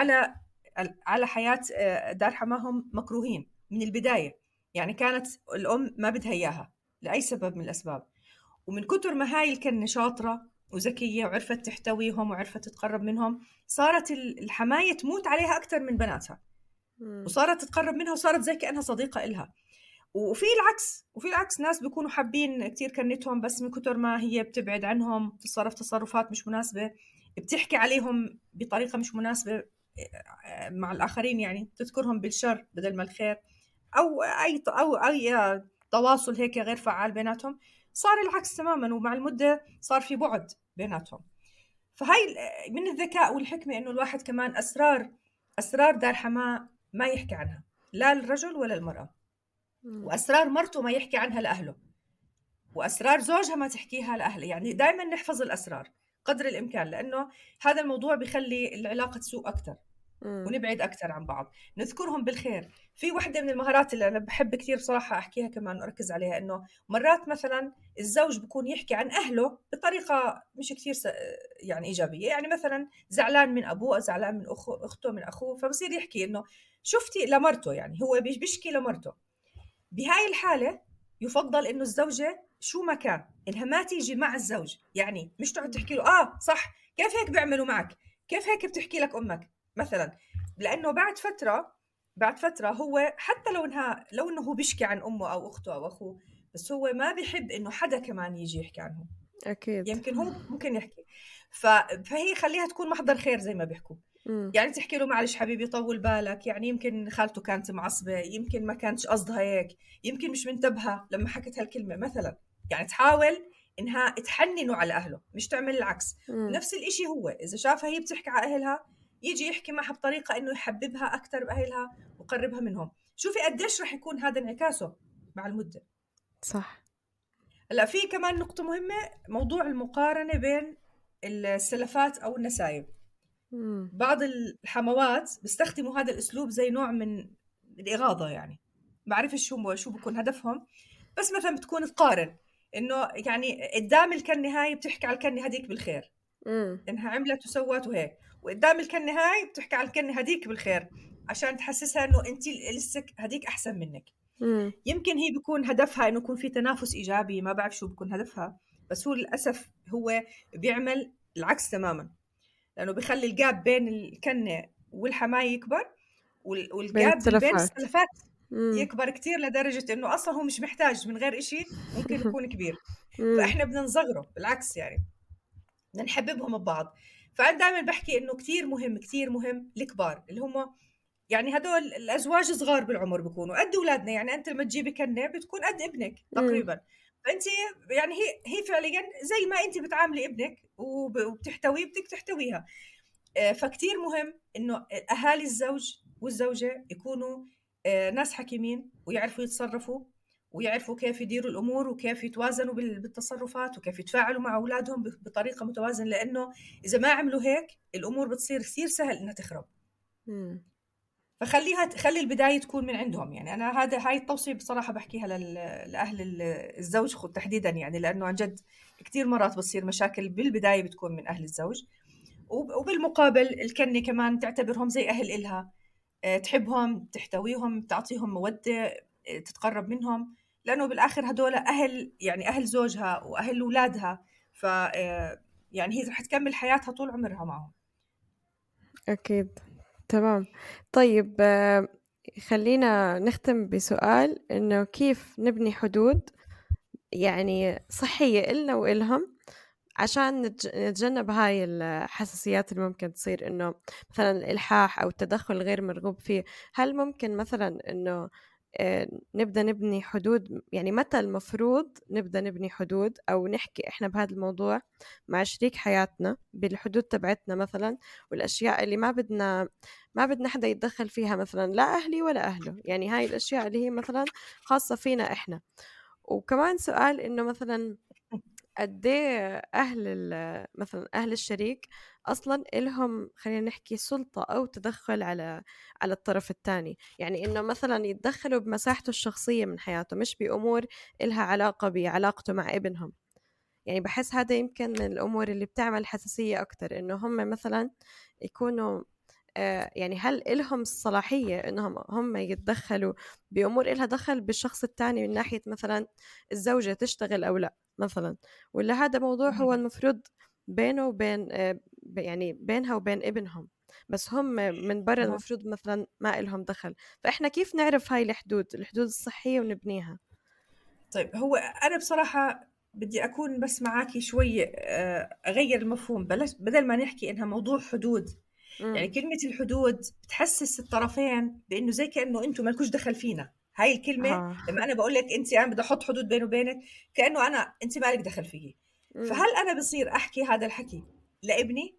على حياة دار حماهم مكروهين من البداية. يعني كانت الأم ما بدها إياها لأي سبب من الأسباب، ومن كتر ما هاي الكنة شاطرة وذكية وعرفت تحتويهم وعرفت تتقرب منهم، صارت الحماية تموت عليها أكثر من بناتها، مم. وصارت تتقرب منها وصارت زي كأنها صديقة إلها. وفي العكس ناس بيكونوا حابين كتير كنتهم، بس من كتر ما هي بتبعد عنهم، تتصرف تصرفات مش مناسبة، بتحكي عليهم بطريقة مش مناسبة مع الآخرين، يعني تذكرهم بالشر بدل ما الخير، أو أي تواصل هيك غير فعال بيناتهم. صار العكس تماما، ومع المدة صار في بعد بيناتهم. فهاي من الذكاء والحكمة إنه الواحد كمان أسرار دار حماه ما يحكي عنها لا الرجل ولا المرأة، مم. وأسرار مرته ما يحكي عنها لأهله، وأسرار زوجها ما تحكيها لأهله. يعني دائما نحفظ الأسرار قدر الإمكان، لأنه هذا الموضوع بيخلي العلاقة تسوء أكتر مم. ونبعد أكثر عن بعض. نذكرهم بالخير. في واحدة من المهارات اللي أنا بحب كثير بصراحة أحكيها كمان وأركز عليها، إنه مرات مثلا الزوج بيكون يحكي عن أهله بطريقة مش كثير يعني إيجابية. يعني مثلا زعلان من أبوه، زعلان من أخته، من أخوه، فبصير يحكي إنه شفتي لمرته، يعني هو بيشكي لمرته. بهاي الحالة يفضل إنه الزوجة شو ما كان إنها ما تيجي مع الزوج، يعني مش تقعد تحكي له صح كيف هيك بيعملوا معك، كيف هيك بتحكي لك أمك مثلا. لأنه بعد فترة هو حتى لو إنه هو بيشكي عن أمه أو أخته أو أخوه، بس هو ما بيحب إنه حدا كمان يجي يحكي عنهم. أكيد. يمكن هو ممكن يحكي. فهي خليها تكون محضر خير زي ما بيحكوا. مم. يعني تحكي له معلش حبيبي طول بالك، يعني يمكن خالته كانت معصبة، يمكن ما كانتش قصدها هيك، يمكن مش منتبهة لما حكت هالكلمة مثلا. يعني تحاول إنها تحننه على أهله، مش تعمل العكس. مم. ونفس الإشي هو إذا شافها هي بتحكي على أهلها، يجي يحكي معها بطريقة إنه يحببها أكتر بأهلها وقربها منهم. شوفي قديش رح يكون هذا انعكاسه مع المدة. صح. هلا في كمان نقطة مهمة، موضوع المقارنة بين السلفات أو النسايب. مم. بعض الحموات بيستخدموا هذا الأسلوب زي نوع من الإغاظة، يعني بعرفش شو بكون هدفهم، بس مثلا بتكون تقارن إنه يعني قدام الكنة هاي بتحكي على الكنة هديك بالخير مم. إنها عملت وسوت وهيك، وقدام الكنة هاي بتحكي على الكنة هديك بالخير عشان تحسسها إنه أنت لسه هديك أحسن منك. مم. يمكن هي بيكون هدفها إنه يكون في تنافس إيجابي، ما بعرف شو بيكون هدفها، بس هو للأسف هو بيعمل العكس تماما، لأنه بيخلي الجاب بين الكنة والحماية يكبر، بين والجاب بين السلفات. السلفات مم. يكبر كتير لدرجة إنه أصلا هو مش محتاج، من غير إشي ممكن يكون كبير. مم. فإحنا بدنا نصغره بالعكس يعني. بدنا نحببهم ببعض. فأنا دائما بحكي إنه كتير مهم كتير مهم الكبار اللي هم يعني هدول الأزواج صغار بالعمر بيكونوا قد أولادنا، يعني أنت لما تجيبي كنة بتكون قد ابنك إمم، تقريبا. فأنت يعني هي فعليا زي ما أنت بتعاملي ابنك وبتحتويه بدك تحتويها. فكتير مهم إنه أهالي الزوج والزوجة يكونوا ناس حكيمين ويعرفوا يتصرفوا ويعرفوا كيف يديروا الأمور وكيف يتوازنوا بالتصرفات وكيف يتفاعلوا مع أولادهم بطريقة متوازنة، لأنه إذا ما عملوا هيك الأمور بتصير كثير سهل إنها تخرب. إمم، خلي البداية تكون من عندهم. يعني أنا هاي التوصية بصراحة بحكيها لأهل الزوج تحديدا، يعني لأنه عن جد كتير مرات بتصير مشاكل بالبداية بتكون من أهل الزوج. وبالمقابل الكنة كمان تعتبرهم زي أهل إلها، تحبهم تحتويهم تعطيهم مودة، تتقرب منهم، لأنه بالآخر هدول أهل، يعني أهل زوجها وأهل أولادها. ف يعني هي رح تكمل حياتها طول عمرها معهم. أكيد، تمام. طيب خلّينا نختم بسؤال إنه كيف نبني حدود يعني صحية إلنا وإلهم عشان نتجنب هاي الحساسيات اللي ممكن تصير إنه مثلًا الإلحاح أو التدخُّل الغير مرغوب فيه. هل ممكن مثلًا إنه نبدأ نبني حدود، يعني متى المفروض نبدأ نبني حدود أو نحكي إحنا بهذا الموضوع مع شريك حياتنا بالحدود تبعتنا مثلًا، والأشياء اللي ما بدنا حدا يتدخّل فيها مثلًا لا أهلي ولا أهله، يعني هاي الأشياء اللي هي مثلًا خاصة فينا إحنا. وكمان سؤال إنه مثلًا قد إيه مثلًا أهل الشريك أصلًا إلهم خلّينا نحكي سُلطة أو تدخُّل على الطرف التاني، يعني إنه مثلًا يتدخّلوا بمساحته الشخصية من حياته، مش بأمور إلها علاقة بعلاقته مع ابنهم. يعني باحس هذا يمكن من الأمور اللي بتعمل حساسية أكتر، إنه هم مثلًا يكونوا يعني هل إلهم الصلاحية إنهم هم يتدخّلوا بأمور إلها دخل بالشخص التاني من ناحية مثلًا الزوجة تشتغل أو لأ مثلًا، والّا هذا موضوع هو المفروض بينه وبين يعني بينها وبين ابنهم، بس هم من برّا أها. المفروض مثلًا ما إلهم دخل، فإحنا كيف نعرف هاي الحدود الصحية ونبنيها؟ طيب هو أنا بصراحة بدي أكون بس معاكي شوي، أغير المفهوم، بلاش بدل ما نحكي إنها موضوع حدود. يعني إمم، كلمة الحدود بتحسس الطرفين بإنه زي كأنه أنتم مالكوش دخل فينا. هاي الكلمة آه، لما أنا بقول لك أنت، أنا بدي أحط حدود بيني وبينك، كأنه أنا أنت مالك دخل فيي. إمم، فهل أنا بصير أحكي هذا الحكي لابني،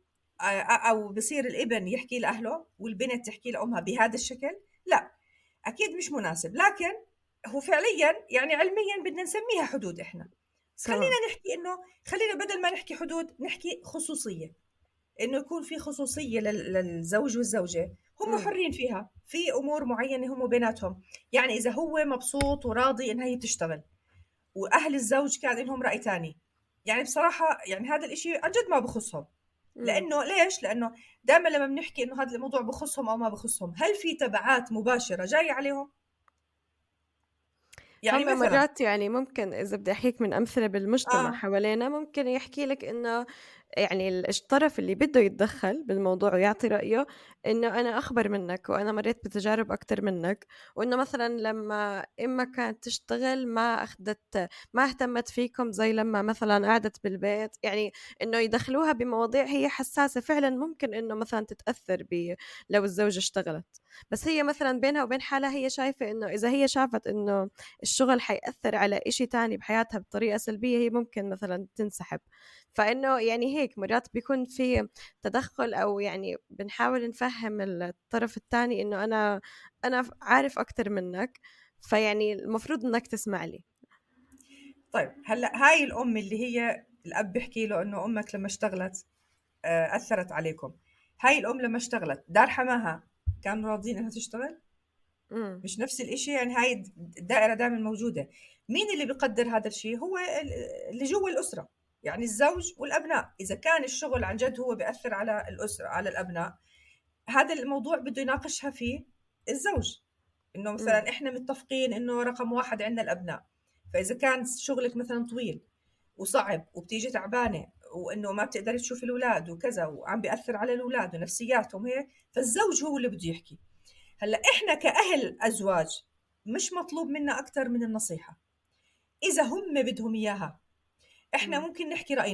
أو بصير الابن يحكي لأهله والبنت تحكي لأمها بهذا الشكل؟ لا، أكيد مش مناسب. لكن هو فعليا يعني علميا بدنا نسميها حدود إحنا. بس تمام، خلينا نحكي إنه، خلينا بدل ما نحكي حدود نحكي خصوصية. إنه يكون في خصوصية للزوج والزوجة، هم إمم، حرين فيها في أمور معينة هم بيناتهم. يعني إذا هو مبسوط وراضي إنها هي تشتغل وأهل الزوج كان لهم رأي تاني، يعني بصراحة يعني هذا الإشي عن جد ما بخصهم. إمم. لأنه ليش؟ لأنه دائما لما بنحكي إنه هذا الموضوع بخصهم أو ما بخصهم، هل في تبعات مباشرة جاية عليهم؟ يعني هم مثلا مرات يعني ممكن إذا بدي أحكيك من أمثلة بالمجتمع آه حوالينا ممكن يحكي لك إنه يعني الطرف اللي بده يتدخل بالموضوع ويعطي رأيه إنه أنا أخبر منك وأنا مريت بتجارب أكتر منك، وإنه مثلا لما إما كانت تشتغل ما اهتمت فيكم زي لما مثلا قعدت بالبيت، يعني إنه يدخلوها بمواضيع هي حساسة فعلا ممكن إنه مثلا تتأثر لو الزوجة اشتغلت. بس هي مثلا بينها وبين حالها هي شايفة إنه إذا هي شافت إنه الشغل حيأثر على إشي تاني بحياتها بطريقة سلبية هي ممكن مثلا تنسحب. فإنه يعني هيك مرات بيكون في تدخل أو يعني بنحاول نفهم الطرف التاني إنه أنا عارف أكتر منك، فيعني المفروض إنك تسمع لي. طيب هلا هاي الأم اللي هي الأب بيحكي له إنه أمك لما اشتغلت أثرت عليكم. هاي الأم لما اشتغلت دار حماها كانوا راضين إنها تشتغل؟ امم، مش نفس الإشي. يعني هاي الدائرة دائما موجودة. مين اللي بيقدر هذا الشيء؟ هو اللي جوا الأسرة، يعني الزوج والأبناء. إذا كان الشغل عن جد هو بيأثر على الأسرة على الأبناء، هذا الموضوع بده يناقشها فيه الزوج. إنه امم، مثلا إحنا متفقين إنه رقم واحد عندنا الأبناء. فإذا كان شغلك مثلا طويل وصعب وبتيجي تعبانة وإنه ما بتقدري تشوفي الأولاد وكذا وعم بيأثر على الأولاد ونفسياتهم هيك، فالزوج هو اللي بده يحكي. هلا احنا كأهل ازواج مش مطلوب منا اكثر من النصيحة. اذا هم بدهم اياها احنا امم، ممكن نحكي رأينا،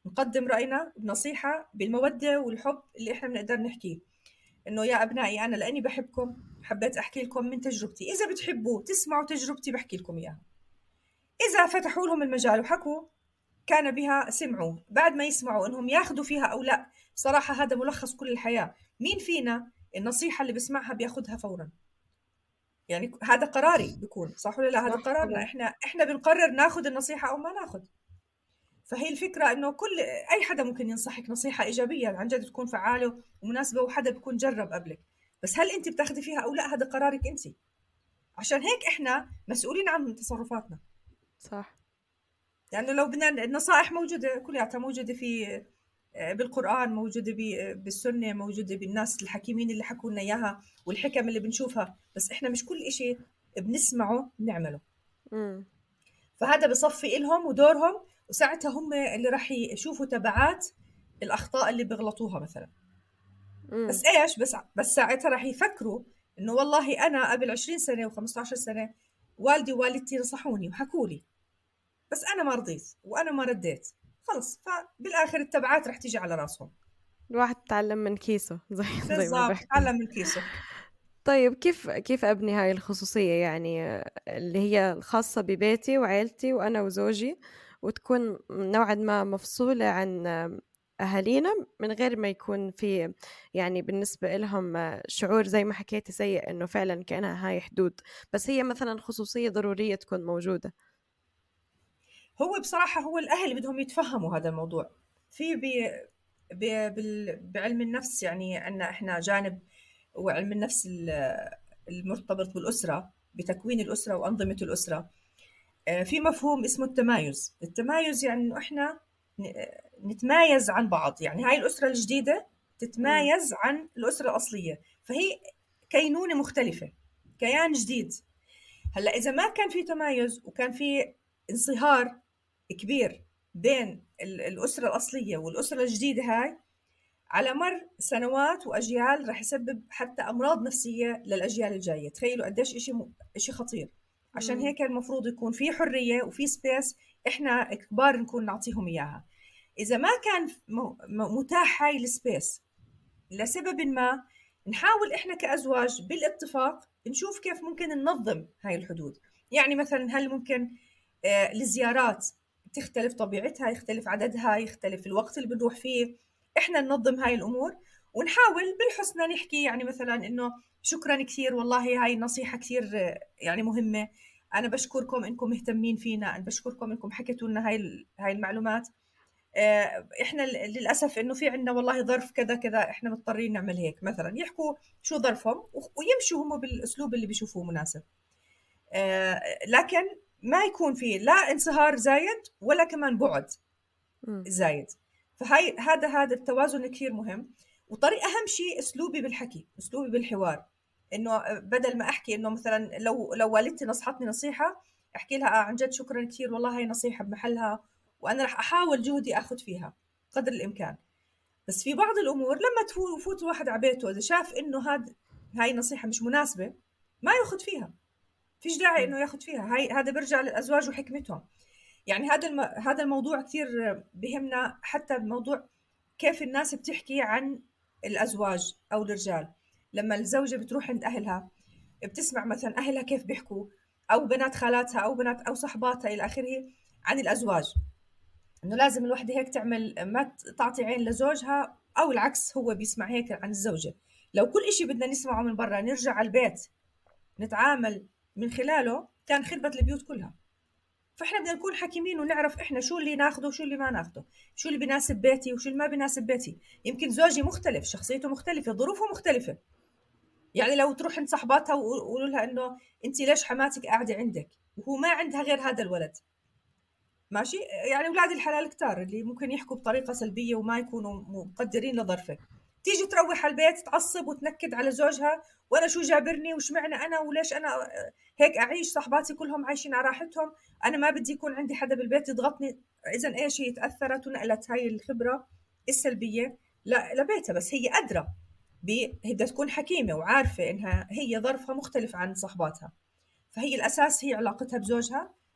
نقدم رأينا بنصيحة بالمودة والحب اللي إحنا بنقدر نحكيه، إنه يا أبنائي أنا لأني بحبكم حبيت أحكي لكم من تجربتي، إذا بتحبوا تسمعوا تجربتي بحكي لكم إياها. إذا فتحوا لهم المجال وحكوا كان بها سمعوا، بعد ما يسمعوا إنهم ياخذوا فيها أو لا. بصراحة هذا ملخص كل الحياة. مين فينا النصيحة اللي بسمعها بياخذها فورا؟ يعني هذا قراري بيكون صح ولا لا؟ هذا صح قرارنا، طبعا. إحنا بنقرر ناخذ النصيحة أو ما ناخذ. فهي الفكرة إنه أي حدا ممكن ينصحك نصيحة إيجابية عن جد تكون فعالة ومناسبة، وحدا بيكون جرب قبلك، بس هل أنت بتاخذي فيها أو لا؟ هذا قرارك أنت. عشان هيك إحنا مسؤولين عن تصرفاتنا. صح. يعني لو بدنا النصائح موجودة كلياتها، موجودة في بالقرآن، موجودة بالسنة، موجودة بالناس الحكيمين اللي حكوا لنا إياها والحكم اللي بنشوفها، بس إحنا مش كل إشي بنسمعه بنعمله. امم. فهذا بصفي إلهم ودورهم، وساعتها هم اللي راح يشوفوا تبعات الأخطاء اللي بيغلطوها مثلا. امم. بس إيش، بس ساعتها راح يفكروا إنه والله أنا قبل 20 سنة و15 سنة والدي ووالدتي نصحوني وحكوا لي، بس أنا ما رضيت وأنا ما رديت، خلص فبالآخر التبعات رح تيجي على راسهم. الواحد تعلم من كيسه زي ما بالضبط، بحكوا. تعلم من كيسه. طيب كيف أبني هاي الخصوصية يعني اللي هي الخاصة ببيتي وعيلتي وأنا وزوجي، وتكون نوعا ما مفصولة عن أهالينا، من غير ما يكون في يعني بالنسبة لهم شعور زي ما حكيتي سيء إنه فعلا كأنها هاي حدود، بس هي مثلا خصوصية ضرورية تكون موجودة. هو بصراحة هو الأهل بدهم يتفهموا هذا الموضوع. في بعلم النفس يعني عندنا إحنا جانب، وعلم النفس المرتبط بالأسرة، بتكوين الأسرة وأنظمة الأسرة. في مفهوم اسمه التمايز. التمايز يعني إنه إحنا نتمايز عن بعض، يعني هاي الأسرة الجديدة امم. تتمايز عن الأسرة الأصلية، فهي كينونة مختلفة، كيان جديد. هلا إذا ما كان في تمايز وكان في انصهار كبير بين الأسرة الأصلية والأسرة الجديدة هاي، على مر سنوات وأجيال رح يسبب حتى أمراض نفسية للأجيال الجاية. تخيلوا قديش إشي خطير. عشان امم. هيك المفروض يكون في حرية وفي سبيس، إحنا كبار نكون نعطيهم إياها. إذا ما كان متاح هاي السبيس لسبب ما، نحاول إحنا كأزواج بالاتفاق نشوف كيف ممكن ننظم هاي الحدود. يعني مثلا هل ممكن الزيارات تختلف طبيعتها، يختلف عددها، يختلف الوقت اللي بنروح فيه، إحنا ننظم هاي الأمور ونحاول بالحسنى نحكي. يعني مثلا إنه شكرا كثير والله هاي النصيحة كثير يعني مهمة، أنا بشكركم إنكم مهتمين فينا، أنا بشكركم إنكم حكيتوا لنا هاي المعلومات. احنا للاسف انه في عندنا والله ظرف كذا كذا، احنا مضطرين نعمل هيك مثلا، يحكوا شو ظرفهم ويمشوا هم بالاسلوب اللي بيشوفوه مناسب. لكن ما يكون في لا انصهار زايد ولا كمان بعد امم. زايد. فهي هذا التوازن كثير مهم. وطريقة اهم شيء اسلوبي بالحكي، اسلوبي بالحوار. انه بدل ما احكي انه مثلا لو والدتي نصحتني نصيحة، احكي لها عن جد شكرا كثير والله هاي نصيحة بمحلها، وانا راح احاول جهدي اخذ فيها قدر الامكان. بس في بعض الامور لما يفوت الواحد على بيته اذا شاف انه هاي نصيحة مش مناسبة، ما ياخذ فيها. فيش داعي انه ياخذ فيها. هذا بيرجع للازواج وحكمتهم. يعني هذا الموضوع كثير بهمنا، حتى بموضوع كيف الناس بتحكي عن الازواج او الرجال. لما الزوجه بتروح عند اهلها بتسمع مثلا اهلها كيف بيحكوا، او بنات خالاتها او بنات او صحباتها الى اخره عن الازواج، انه لازم الوحده هيك تعمل، ما تعطي عين لزوجها، او العكس هو بيسمع هيك عن الزوجه. لو كل إشي بدنا نسمعه من برا نرجع على البيت نتعامل من خلاله، كان خربت البيوت كلها. فاحنا بدنا نكون حكيمين ونعرف احنا شو اللي ناخده وشو اللي ما ناخده، شو اللي بيناسب بيتي وشو اللي ما بيناسب بيتي. يمكن زوجي مختلف، شخصيته مختلفة، ظروفه مختلفة. يعني لو تروح عند صاحباتها وقولوا لها انه انت ليش حماتك قاعدة عندك وهو ما عندها غير هذا الولد، ماشي؟ يعني اولاد الحلال كتار اللي ممكن يحكوا بطريقة سلبية وما يكونوا مقدرين لظرفك. تيجي تروح على البيت تعصب وتنكد على زوجها، وانا شو جابرني وش معنى انا وليش انا هيك اعيش، صحباتي كلهم عايشين على راحتهم، انا ما بدي يكون عندي حدا بالبيت يضغطني. اذا ايش، هي تاثرت ونقلت هاي الخبره السلبيه لبيتها. بس هي ادرى، هي بدها تكون حكيمه وعارفه انها هي ظرفها مختلف عن صحباتها. فهي الاساس هي علاقتها بزوجها،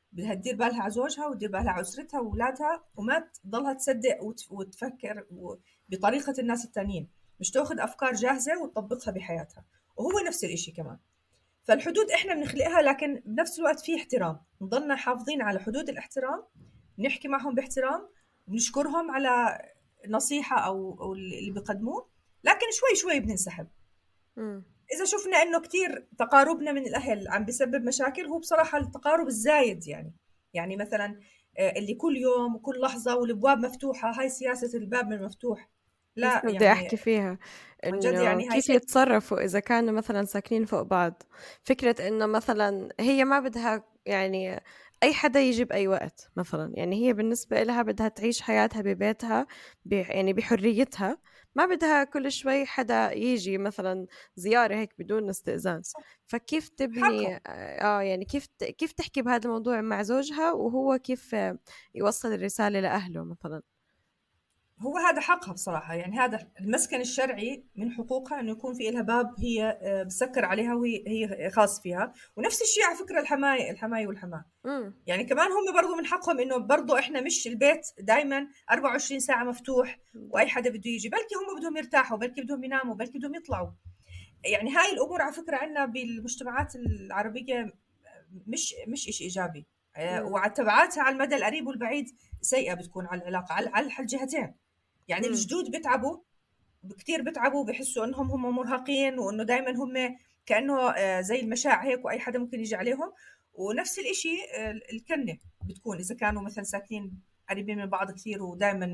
بدها تدير بالها على زوجها وتدير بالها على أسرتها وأولادها، وما تضلها تصدق وتفكر بطريقة الناس التانيين، مش تأخذ أفكار جاهزة وتطبقها بحياتها. وهو نفس الإشي كمان. فالحدود إحنا بنخلقها، لكن بنفس الوقت في احترام، نضلنا حافظين على حدود الاحترام، نحكي معهم باحترام، ونشكرهم على نصيحة أو اللي بيقدموه، لكن شوي شوي بننسحب. إمم. إذا شفنا إنه كتير تقاربنا من الأهل عم بيسبب مشاكل، هو بصراحة التقارب الزايد يعني مثلا اللي كل يوم وكل لحظة والأبواب مفتوحة، هاي سياسة الباب من مفتوح. لا لسه بدي يعني أحكي فيها، عن جد إنه يعني هاي كيف يتصرّفوا إذا كانوا مثلًا ساكنين فوق بعض. فكرة إنه مثلًا هي ما بدها يعني أي حدا ييجي بأي وقت مثلًا، يعني هي بالنسبة إلها بدها تعيش حياتها ببيتها يعني بحريتها، ما بدها كل شوي حدا ييجي مثلًا زيارة هيك بدون استئذان. صح، فكيف تبني حقهم. يعني كيف تحكي بهذا الموضوع مع زوجها، وهو كيف يوصّل الرسالة لأهله مثلًا؟ هو هذا حقها بصراحة، يعني هذا المسكن الشرعي من حقوقها إنه يكون في لها باب هي بتسكر عليها وهي خاص فيها. ونفس الشيء على فكرة الحماية والحماة، إمم. يعني كمان هم برضو من حقهم إنه برضو إحنا مش البيت دايما 24 ساعة مفتوح وأي حدا بده يجي، بلكي هم بدهم يرتاحوا، بلكي بدهم يناموا، بلكي بدهم يطلعوا. يعني هاي الأمور على فكرة عندنا بالمجتمعات العربية مش إشي إيجابي، إمم. وعلى تبعاتها على المدى القريب والبعيد سيئة بتكون على العلاقة على الجهتين. يعني إمم. الجدود بتعبوا كتير، بتعبوا، بحسوا انهم هم مرهقين، وانه دائما هم كانه زي المشاع هيك، واي حدا ممكن يجي عليهم. ونفس الاشي الكنه بتكون اذا كانوا مثلا ساكنين قريبين من بعض كثير ودائما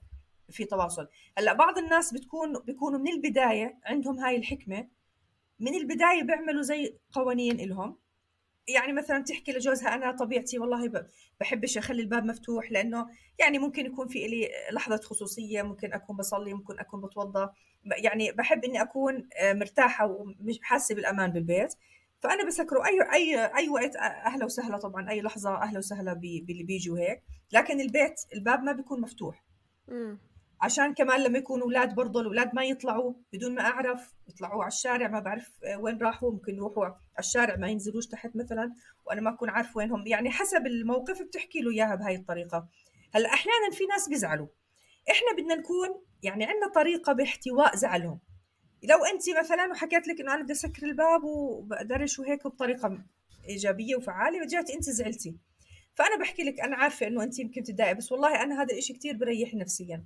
في تواصل. هلا بعض الناس بيكونوا من البدايه عندهم هاي الحكمه، من البدايه بيعملوا زي قوانين إلهم. يعني مثلا تحكي لجوزها انا طبيعتي والله بحبش اخلي الباب مفتوح، لانه يعني ممكن يكون في لي لحظه خصوصيه، ممكن اكون بصلي، ممكن اكون بتوضا، يعني بحب اني اكون مرتاحه ومش حاسه بالامان بالبيت. فانا بسكره اي وقت، اهلا وسهلا، طبعا اي لحظه اهلا وسهلا باللي بيجوا هيك، لكن الباب ما بيكون مفتوح. إمم. عشان كمان لما يكونوا اولاد، برضه الاولاد ما يطلعوا بدون ما اعرف، يطلعوا على الشارع ما بعرف وين راحوا، ممكن يروحوا على الشارع ما ينزلوش تحت مثلا، وانا ما اكون عارف وينهم. يعني حسب الموقف بتحكي له اياها بهاي الطريقه. هلا احيانا في ناس بيزعلوا، احنا بدنا نكون يعني عندنا طريقه باحتواء زعلهم. لو انت مثلا وحكيت لك انه انا بدي اسكر الباب وبقدرش وهيك بطريقه ايجابيه وفعاله، وجات انت زعلتي، فانا بحكي لك انا عارفه انه انت يمكن تتضايقي، بس والله انا هذا الاشي كتير بريحني نفسيا،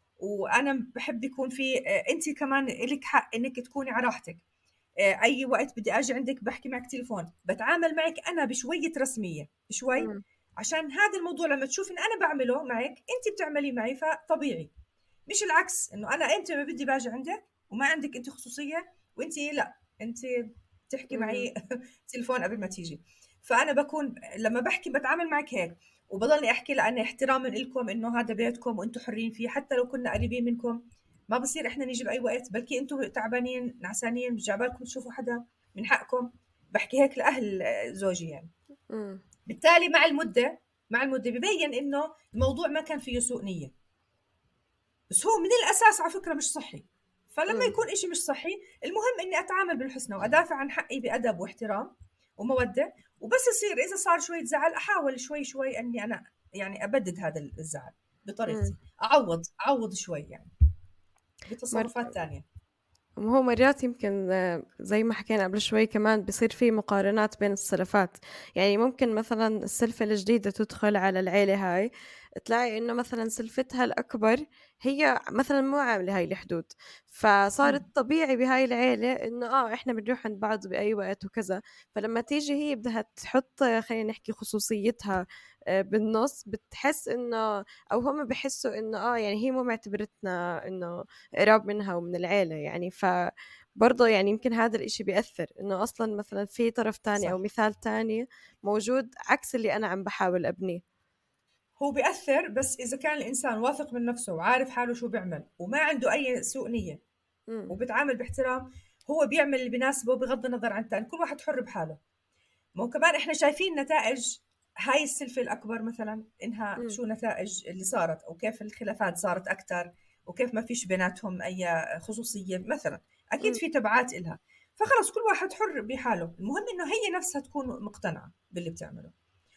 وانا بحب يكون في انت كمان لك حق انك تكوني على راحتك. اي وقت بدي اجي عندك بحكي معك تليفون، بتعامل معك انا بشويه رسميه شوي، إمم. عشان هذا الموضوع لما تشوف ان انا بعمله معك انت بتعملي معي، فطبيعي. مش العكس، انه انا انت ما بدي باجي عندك وما عندك انت خصوصيه، وانت لا، انت تحكي إمم. معي تليفون قبل ما تيجي. فانا بكون لما بحكي بتعامل معك هيك، وبضلني احكي لان احتراما لكم انه هذا بيتكم وانتم حرين فيه، حتى لو كنا قريبين منكم ما بصير احنا نيجي باي وقت، بلكي انتم تعبانين نعسانين مش جعبالكم تشوفوا حدا، من حقكم. بحكي هيك لاهل زوجي يعني. إمم. بالتالي مع المده ببين انه الموضوع ما كان فيه سوء نيه، بس هو من الاساس على فكره مش صحي. فلما إمم. يكون إشي مش صحي، المهم اني اتعامل بالحسنى وادافع عن حقي بادب واحترام وموده، وبس يصير اذا صار شويه زعل احاول شوي شوي اني انا يعني ابدد هذا الزعل إمم. بطريقتي، اعوض شوي يعني مر بتصرفات تانية. هو مرات يمكن زي ما حكينا قبل شوي كمان بيصير في مقارنات بين السلفات. يعني ممكن مثلا السلفة الجديدة تدخل على العيلة هاي، تلاقي إنه مثلا سلفتها الأكبر هي مثلا مو عاملة هاي الحدود، فصارت مم. طبيعي بهاي العيلة إنه إحنا بنروح عند بعض بأي وقت وكذا. فلما تيجي هي بدها تحط خلينا نحكي خصوصيتها بالنص، بتحس إنه أو هم بحسوا إنه يعني هي مو معتبرتنا إنه قراب منها ومن العيلة يعني. برضه يعني يمكن هذا الإشي بيأثر إنه أصلا مثلا في طرف تاني أو صح، مثال تاني موجود عكس اللي أنا عم بحاول أبنيه. هو بيأثر بس إذا كان الإنسان واثق من نفسه وعارف حاله شو بيعمل وما عنده أي سوء نية امم. وبتعامل باحترام، هو بيعمل اللي بيناسبه بغض النظر عن التاني، كل واحد حر بحاله. ما هو كمان احنا شايفين نتائج هاي السلفة الأكبر مثلا، إنها امم. شو نتائج اللي صارت، وكيف الخلافات صارت أكتر، وكيف ما فيش بيناتهم أي خصوصية مثلا. أكيد امم. في تبعات إلها. فخلص كل واحد حر بحاله، المهم إنه هي نفسها تكون مقتنعة باللي بتعمله.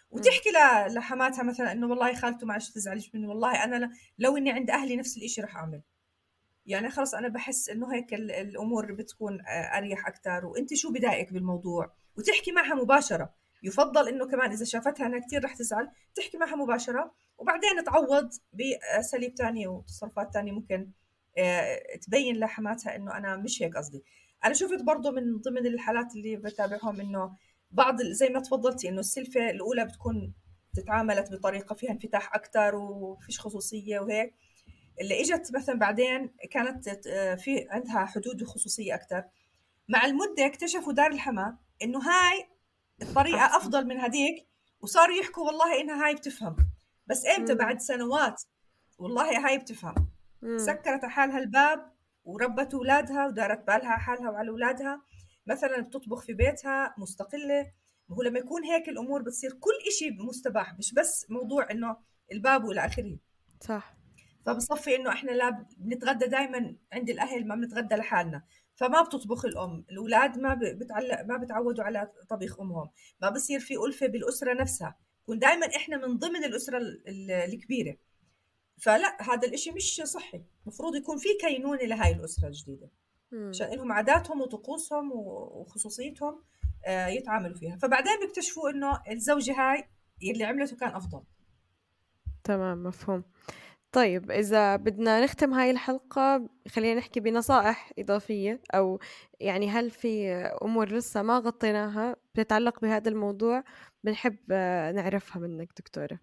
وتحكي لحماتها مثلا انه والله خالته معلش تزعلش مني، والله انا لو اني عند اهلي نفس الاشي رح اعمل. يعني خلص انا بحس انه هيك الامور بتكون اريح اكثر. وانت شو بضايقك بالموضوع وتحكي معها مباشره. يفضل انه كمان اذا شافتها انها كثير رح تزعل تحكي معها مباشره، وبعدين تعوض باساليب ثانيه وتصرفات ثانيه ممكن تبين لحماتها انه انا مش هيك قصدي. انا شفت برضه من ضمن الحالات اللي بتابعهم انه بعض زي ما تفضلتي انه السلفه الاولى بتكون تتعاملت بطريقه فيها انفتاح اكثر وفيش خصوصيه وهيك. اللي اجت مثلا بعدين كانت في عندها حدود وخصوصيه اكثر. مع المده اكتشفوا دار الحماة انه هاي الطريقه أحسن. افضل من هديك، وصاروا يحكوا والله انها هاي بتفهم. بس امتى؟ إمم. بعد سنوات. والله هاي بتفهم. إمم. سكرت على حالها الباب وربت اولادها ودارت بالها على حالها وعلى اولادها. مثلا بتطبخ في بيتها مستقله. هو لما يكون هيك الامور بتصير كل إشي مستباح، مش بس موضوع انه الباب والى اخره. صح. فبصفي انه احنا لا بنتغدى دائما عند الاهل، ما بنتغدى لحالنا. فما بتطبخ الام، الاولاد ما بتعودوا على طبيخ امهم. ما بصير في الفه بالاسره نفسها. كون دائما احنا من ضمن الاسره الكبيره. فلا، هذا الاشي مش صحي. المفروض يكون في كينونه لهاي الاسره الجديده إمم. عشان لهم عاداتهم وطقوسهم وخصوصيتهم يتعاملوا فيها. فبعدين بيكتشفوا انه الزوجه هاي اللي عملته كان افضل. تمام، مفهوم. طيب إذا بدنا نختم هاي الحلقة خلينا نحكي بنصائح إضافية، أو يعني هل في أمور لسه ما غطيناها بتتعلق بهذا الموضوع بنحب نعرفها منك دكتورة؟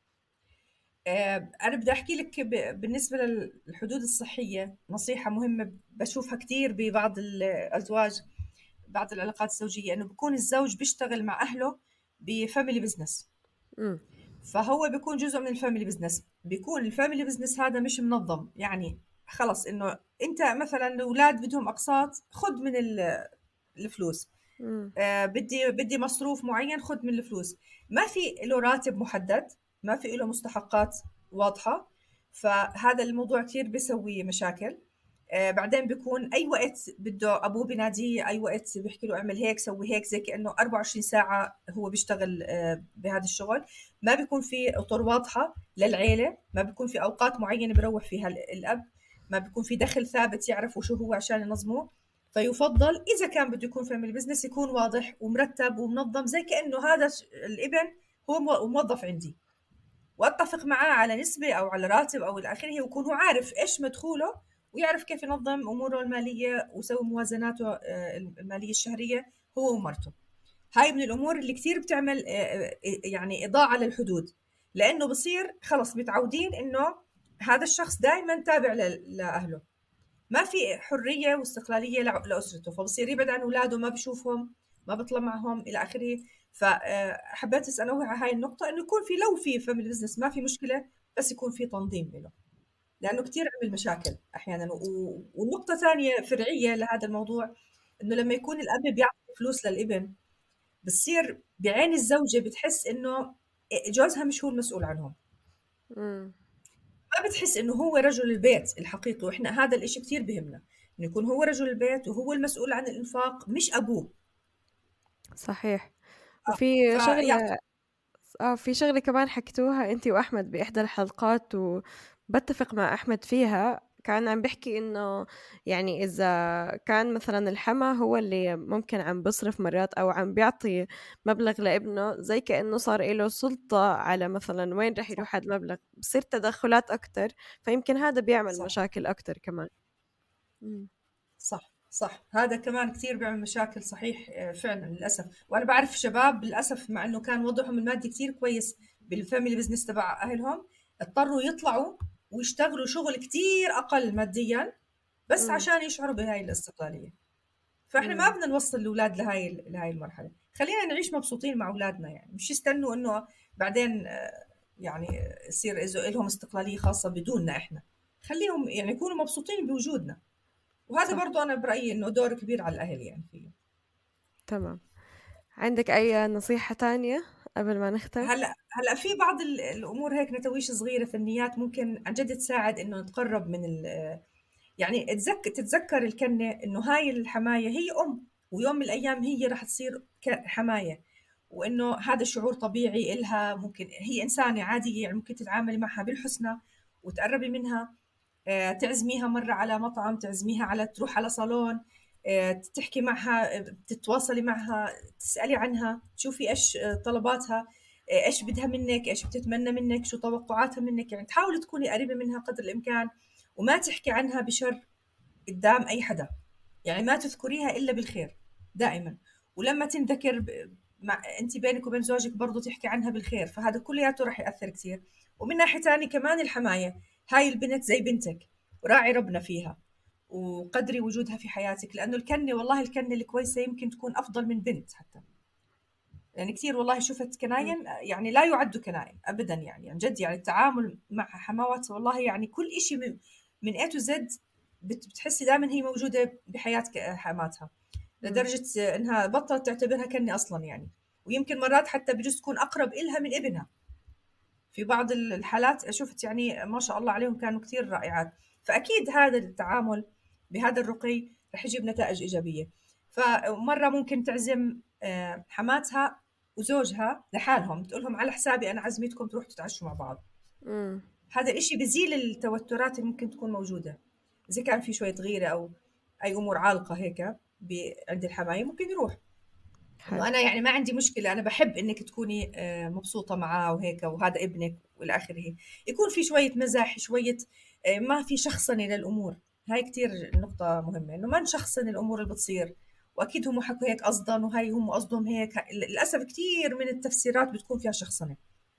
أنا بدي أحكي لك بالنسبة للحدود الصحية نصيحة مهمة بشوفها كتير ببعض الأزواج، بعض العلاقات الزوجية، إنه بكون الزوج بيشتغل مع أهله بفاميلي بزنس. إمم. فهو بيكون جزء من الفاميلي بزنس. بيكون الفاميلي بزنس هذا مش منظم. يعني خلص إنه أنت مثلا الأولاد بدهم أقساط، خد من الفلوس. إمم. بدي مصروف معين، خد من الفلوس. ما في له راتب محدد، ما في له مستحقات واضحة. فهذا الموضوع كثير بيسوي مشاكل. بعدين بيكون أي وقت بده أبوه بناديه، أي وقت بيحكي له اعمل هيك سوي هيك، زي كأنه 24 ساعة هو بيشتغل بهذا الشغل. ما بيكون في أطر واضحة للعيلة، ما بيكون في أوقات معينة بروح فيها الأب، ما بيكون في دخل ثابت يعرفوا شو هو عشان ينظموه. فيفضل إذا كان بده يكون فاميلي بزنس يكون واضح ومرتب ومنظم، زي كأنه هذا الابن هو موظف عندي، واتفق معاه على نسبة او على راتب او الى اخره، ويكون هو عارف ايش مدخوله، ويعرف كيف ينظم اموره المالية ويسوي موازناته المالية الشهرية هو ومرته. هاي من الامور اللي كثير بتعمل يعني اضاعة للحدود. لانه بصير خلص متعودين انه هذا الشخص دائما تابع لاهله، ما في حرية واستقلالية لأسرته. فبصير يبعد عن أولاده، ما بشوفهم، ما بطلع معهم إلى آخره. فحبيت بس أنوه على هاي النقطة، إنه يكون في، لو في فاميلي بزنس ما في مشكلة، بس يكون في تنظيم له. لأنه كتير عمل مشاكل أحيانا. والنقطة ثانية فرعية لهذا الموضوع، إنه لما يكون الأب بيعطي فلوس للابن، بتصير بعين الزوجة بتحس إنه جوزها مش هو المسؤول عنهم. إمم. ما بتحس انه هو رجل البيت الحقيقي. واحنا هذا الاشي كتير بهمنا، انه يكون هو رجل البيت وهو المسؤول عن الانفاق مش ابوه. صحيح. وفي فيعطي. شغلة في شغلة كمان حكيتوها أنتِ وأحمد بإحدى الحلقات وباتفق مع أحمد فيها، كان عم بيحكي إنه يعني إذا كان مثلًا الحما هو اللي ممكن عم بيصرف مرات أو عم بيعطي مبلغ لابنه، زي كأنه صار إله سلطة على مثلًا وين رح صح، يروح هاد المبلغ، بصير تدخلات أكتر، فيمكن هذا بيعمل صح، مشاكل أكتر كمان. إمم. صح، صح. هذا كمان كثير بيعمل مشاكل صحيح. فعلا للاسف. وانا بعرف شباب للاسف مع انه كان وضعهم المادي كثير كويس بالفاميلي بزنس تبع اهلهم، اضطروا يطلعوا ويشتغلوا شغل كثير اقل ماديا بس إمم. عشان يشعروا بهاي الاستقلالية. فاحنا ما إمم. بدنا نوصل الاولاد لهاي المرحله. خلينا نعيش مبسوطين مع اولادنا، يعني مش يستنوا انه بعدين يعني يصير اذا لهم استقلاليه خاصه بدوننا احنا. خليهم يعني يكونوا مبسوطين بوجودنا. وهذا صح. برضو انا برايي انه دور كبير على الاهل يعني فيه. تمام. عندك أي نصيحة تانية قبل ما نختم؟ هلا في بعض الامور هيك نتويش صغيره فنيات ممكن عن جد تساعد انه نتقرب من يعني تتذكر الكنة إنه هاي الحماية هي أم، ويوم من الأيام هي رح تصير حماية. وإنه هذا الشعور طبيعي إلها، ممكن هي إنسانة عادية، يعني ممكن تتعاملي معها بالحسنى وتقربي منها. تعزميها مرة على مطعم، تعزميها على تروح على صالون، تحكي معها، تتواصلي معها، تسألي عنها، تشوفي إيش طلباتها، إيش بدها منك، إيش بتتمنى منك، شو توقعاتها منك. يعني تحاولي تكوني قريبة منها قدر الإمكان، وما تحكي عنها بشر قدام أي حدا. يعني ما تذكريها إلا بالخير دائما. ولما تنذكر أنت بينك وبين زوجك برضو تحكي عنها بالخير، فهذا كلياته رح يأثر كثير. ومن ناحية تانية كمان الحماية، هاي البنت زي بنتك، وراعي ربنا فيها وقدري وجودها في حياتك، لأنه الكنة والله الكنة الكويسة يمكن تكون أفضل من بنت حتى. يعني كثير والله شفت كناين يعني لا يعد كناين أبدا، يعني عن جد. يعني التعامل مع حموات والله يعني كل إشي من A to Z بتحسي دائما هي موجودة بحياة حماتها، لدرجة إنها بطلت تعتبرها كني أصلا يعني. ويمكن مرات حتى بجوز تكون أقرب إلها من ابنها في بعض الحالات. شفت يعني ما شاء الله عليهم كانوا كثير رائعات. فأكيد هذا التعامل بهذا الرقي رح يجيب نتائج إيجابية. فمرة ممكن تعزم حماتها وزوجها لحالهم، تقول لهم على حسابي أنا عزمتكم تروحوا تتعشوا مع بعض. هذا الإشي بزيل التوترات اللي ممكن تكون موجودة، إذا كان في شوية غيرة أو أي أمور عالقة هيك عند الحماية ممكن يروح. حلو. إنه أنا يعني ما عندي مشكلة، أنا بحب إنك تكوني مبسوطة معاه وهيك، وهذا ابنك والى آخره. يكون في شوية مزح، شوية ما في شخصنة للأمور. هاي كتير نقطة مهمة، إنه ما نشخصن الأمور اللي بتصير. وأكيد هم حكوا هيك قصدا، وهاي هم قصدهم هيك. للأسف كتير من التفسيرات بتكون فيها شخصنة.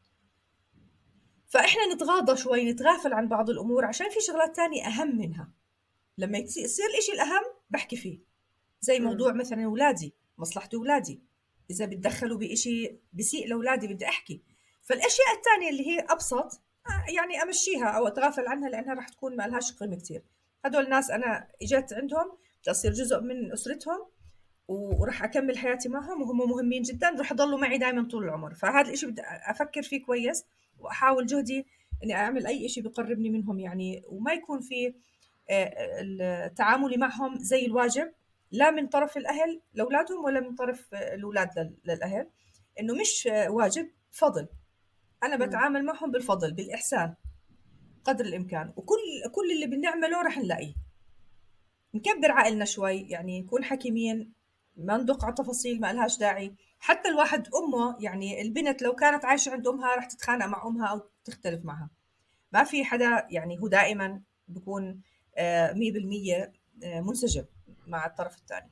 فإحنا نتغاضى شوي، نتغافل عن بعض الأمور عشان في شغلات تانية أهم منها. لما يصير الإشي الأهم بحكي فيه، زي موضوع مثلا أولادي، مصلحة أولادي. إذا بتدخلوا بإشي بسيء لأولادي بدي أحكي. فالأشياء التانية اللي هي أبسط يعني أمشيها أو أتغافل عنها، لأنها راح تكون ما لهاش قيمة كتير. هدول ناس أنا إجت عندهم بتصير جزء من أسرتهم، وراح أكمل حياتي معهم، وهم مهمين جدا، راح يضلوا معي دائما طول العمر. فهذا الإشي بدي أفكر فيه كويس، وأحاول جهدي إني أعمل أي إشي بقربني منهم يعني، وما يكون في التعامل معهم زي الواجب، لا من طرف الأهل لأولادهم ولا من طرف الأولاد للأهل. إنه مش واجب، فضل. أنا بتعامل معهم بالفضل بالإحسان قدر الإمكان، وكل اللي بنعمله رح نلاقيه. نكبر عقلنا شوي، يعني نكون حكيمين، ما ندق على تفاصيل ما لهاش داعي. حتى الواحد أمه، يعني البنت لو كانت عايشة عند أمها رح تتخانق مع أمها أو تختلف معها. ما في حدا يعني هو دائما بيكون 100% منسجم مع الطرف الثاني.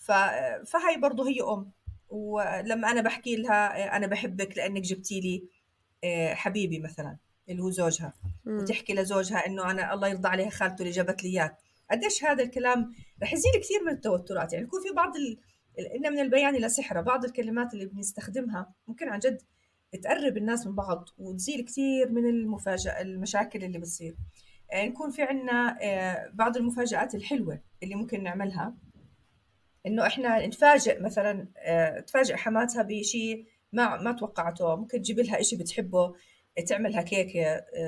فهي برضه هي أم. ولما أنا بحكي لها أنا بحبك لأنك جبتي لي حبيبي مثلا اللي هو زوجها، وتحكي لزوجها إنه أنا الله يرضى عليها خالته اللي جابت لي إياك، قديش هذا الكلام رح يزيل كثير من التوترات. يعني يكون في بعض إن من البيان لا سحرة، بعض الكلمات اللي بنستخدمها ممكن عن جد تقرب الناس من بعض وتزيل كثير من المشاكل اللي بتصير. يعني نكون في عنا بعض المفاجآت الحلوة اللي ممكن نعملها. إنه إحنا نتفاجئ مثلا، تفاجئ حماتها بشيء ما توقعته. ممكن تجيب لها إشي بتحبه، تعملها كيكة،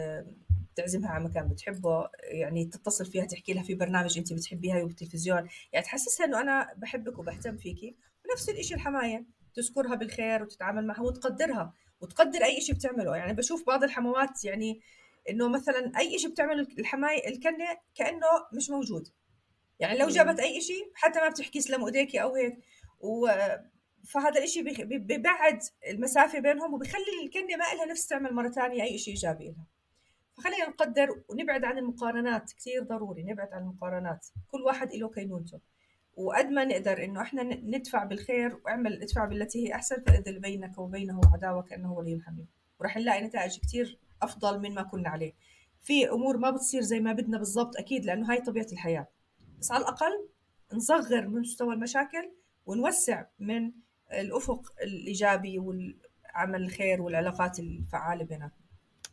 تعزمها على مكان بتحبه، يعني تتصل فيها تحكي لها في برنامج أنت بتحبيها بالتلفزيون، يعني تحسسها إنه أنا بحبك وبهتم فيكي. ونفس الإشي الحماية، تذكرها بالخير وتتعامل معها وتقدرها وتقدر أي إشي بتعمله. يعني بشوف بعض الحموات يعني إنه مثلا أي إشي بتعمله الحماية الكنة كأنه مش موجود. يعني لو جابت أي إشي حتى ما بتحكي سلام إيديكي أو هيك. و فهذا الإشي بيبعد المسافة بينهم، وبيخلي الكنة ما إلها نفس تعمل مرة تانية أي إشي إيجابي لها. فخلينا نقدر ونبعد عن المقارنات، كثير ضروري نبعد عن المقارنات. كل واحد له كينونته، وقد ما نقدر إنه إحنا ندفع بالخير، ادفع بالتي هي أحسن، فإذا بينك وبينه عداوة كأنه ولي حميم. وراح نلاقي نتائج كثير أفضل من ما كنا عليه. في أمور ما بتصير زي ما بدنا بالضبط أكيد، لأنه هاي طبيعة الحياة، بس على الأقل نصغر من مستوى المشاكل ونوسع من الأفق الإيجابي والعمل الخير والعلاقات الفعالة بيناتنا.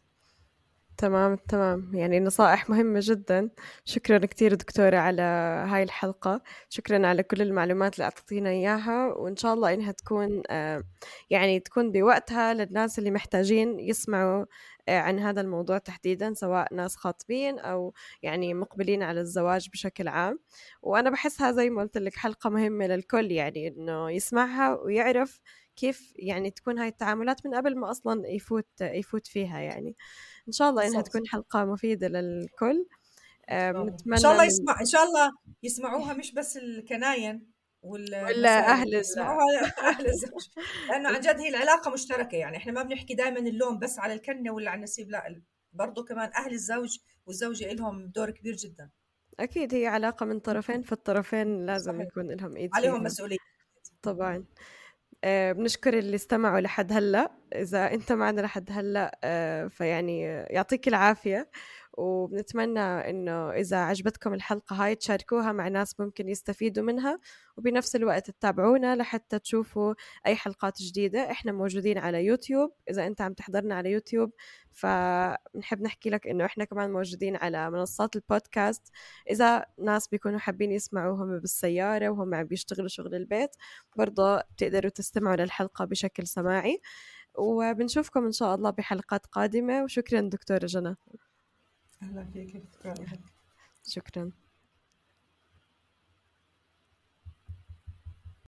تمام تمام، يعني نصائح مهمة جدا. شكرا كتير دكتورة على هاي الحلقة، شكرا على كل المعلومات اللي أعطيتينا إياها، وإن شاء الله إنها تكون يعني تكون بوقتها للناس اللي محتاجين يسمعوا عن هذا الموضوع تحديدا، سواء ناس خاطبين أو يعني مقبلين على الزواج بشكل عام. وأنا بحسها زي ما قلت لك حلقة مهمة للكل، يعني إنه يسمعها ويعرف كيف يعني تكون هاي التعاملات من قبل ما أصلا يفوت فيها يعني. إن شاء الله إنها بالضبط. تكون حلقة مفيدة للكل. إن شاء الله، إن شاء بنتمنى الله إن شاء الله يسمعوها مش بس الكناين ولا والمسايل، أهل يسمعوها أهل الزوج، لأنه عن جد هي العلاقة مشتركة. يعني إحنا ما بنحكي دائما اللوم بس على الكنة ولا على النسيب، لا، برضو كمان أهل الزوج والزوجة لهم دور كبير جدا. أكيد هي علاقة من طرفين، فالطرفين لازم صحيح، يكون لهم إيد عليهم فيها. مسؤولية. طبعا. بنشكر اللي استمعوا لحد هلأ. إذا أنت معنا لحد هلأ فيعني يعطيك العافية. وبنتمنى إنه إذا عجبتكم الحلقة هاي تشاركوها مع ناس ممكن يستفيدوا منها، وبنفس الوقت تتابعونا لحتى تشوفوا أي حلقات جديدة. إحنا موجودين على يوتيوب، إذا أنت عم تحضرنا على يوتيوب فنحب نحكي لك إنه إحنا كمان موجودين على منصات البودكاست. إذا ناس بيكونوا حابين يسمعوهم بالسيارة وهم عم بيشتغلوا شغل البيت، برضه بتقدروا تستمعوا للحلقة بشكل سماعي. وبنشوفكم إن شاء الله بحلقات قادمة. وشكرا دكتورة جنى. أهلا فيك، شكرا لك. شكرا.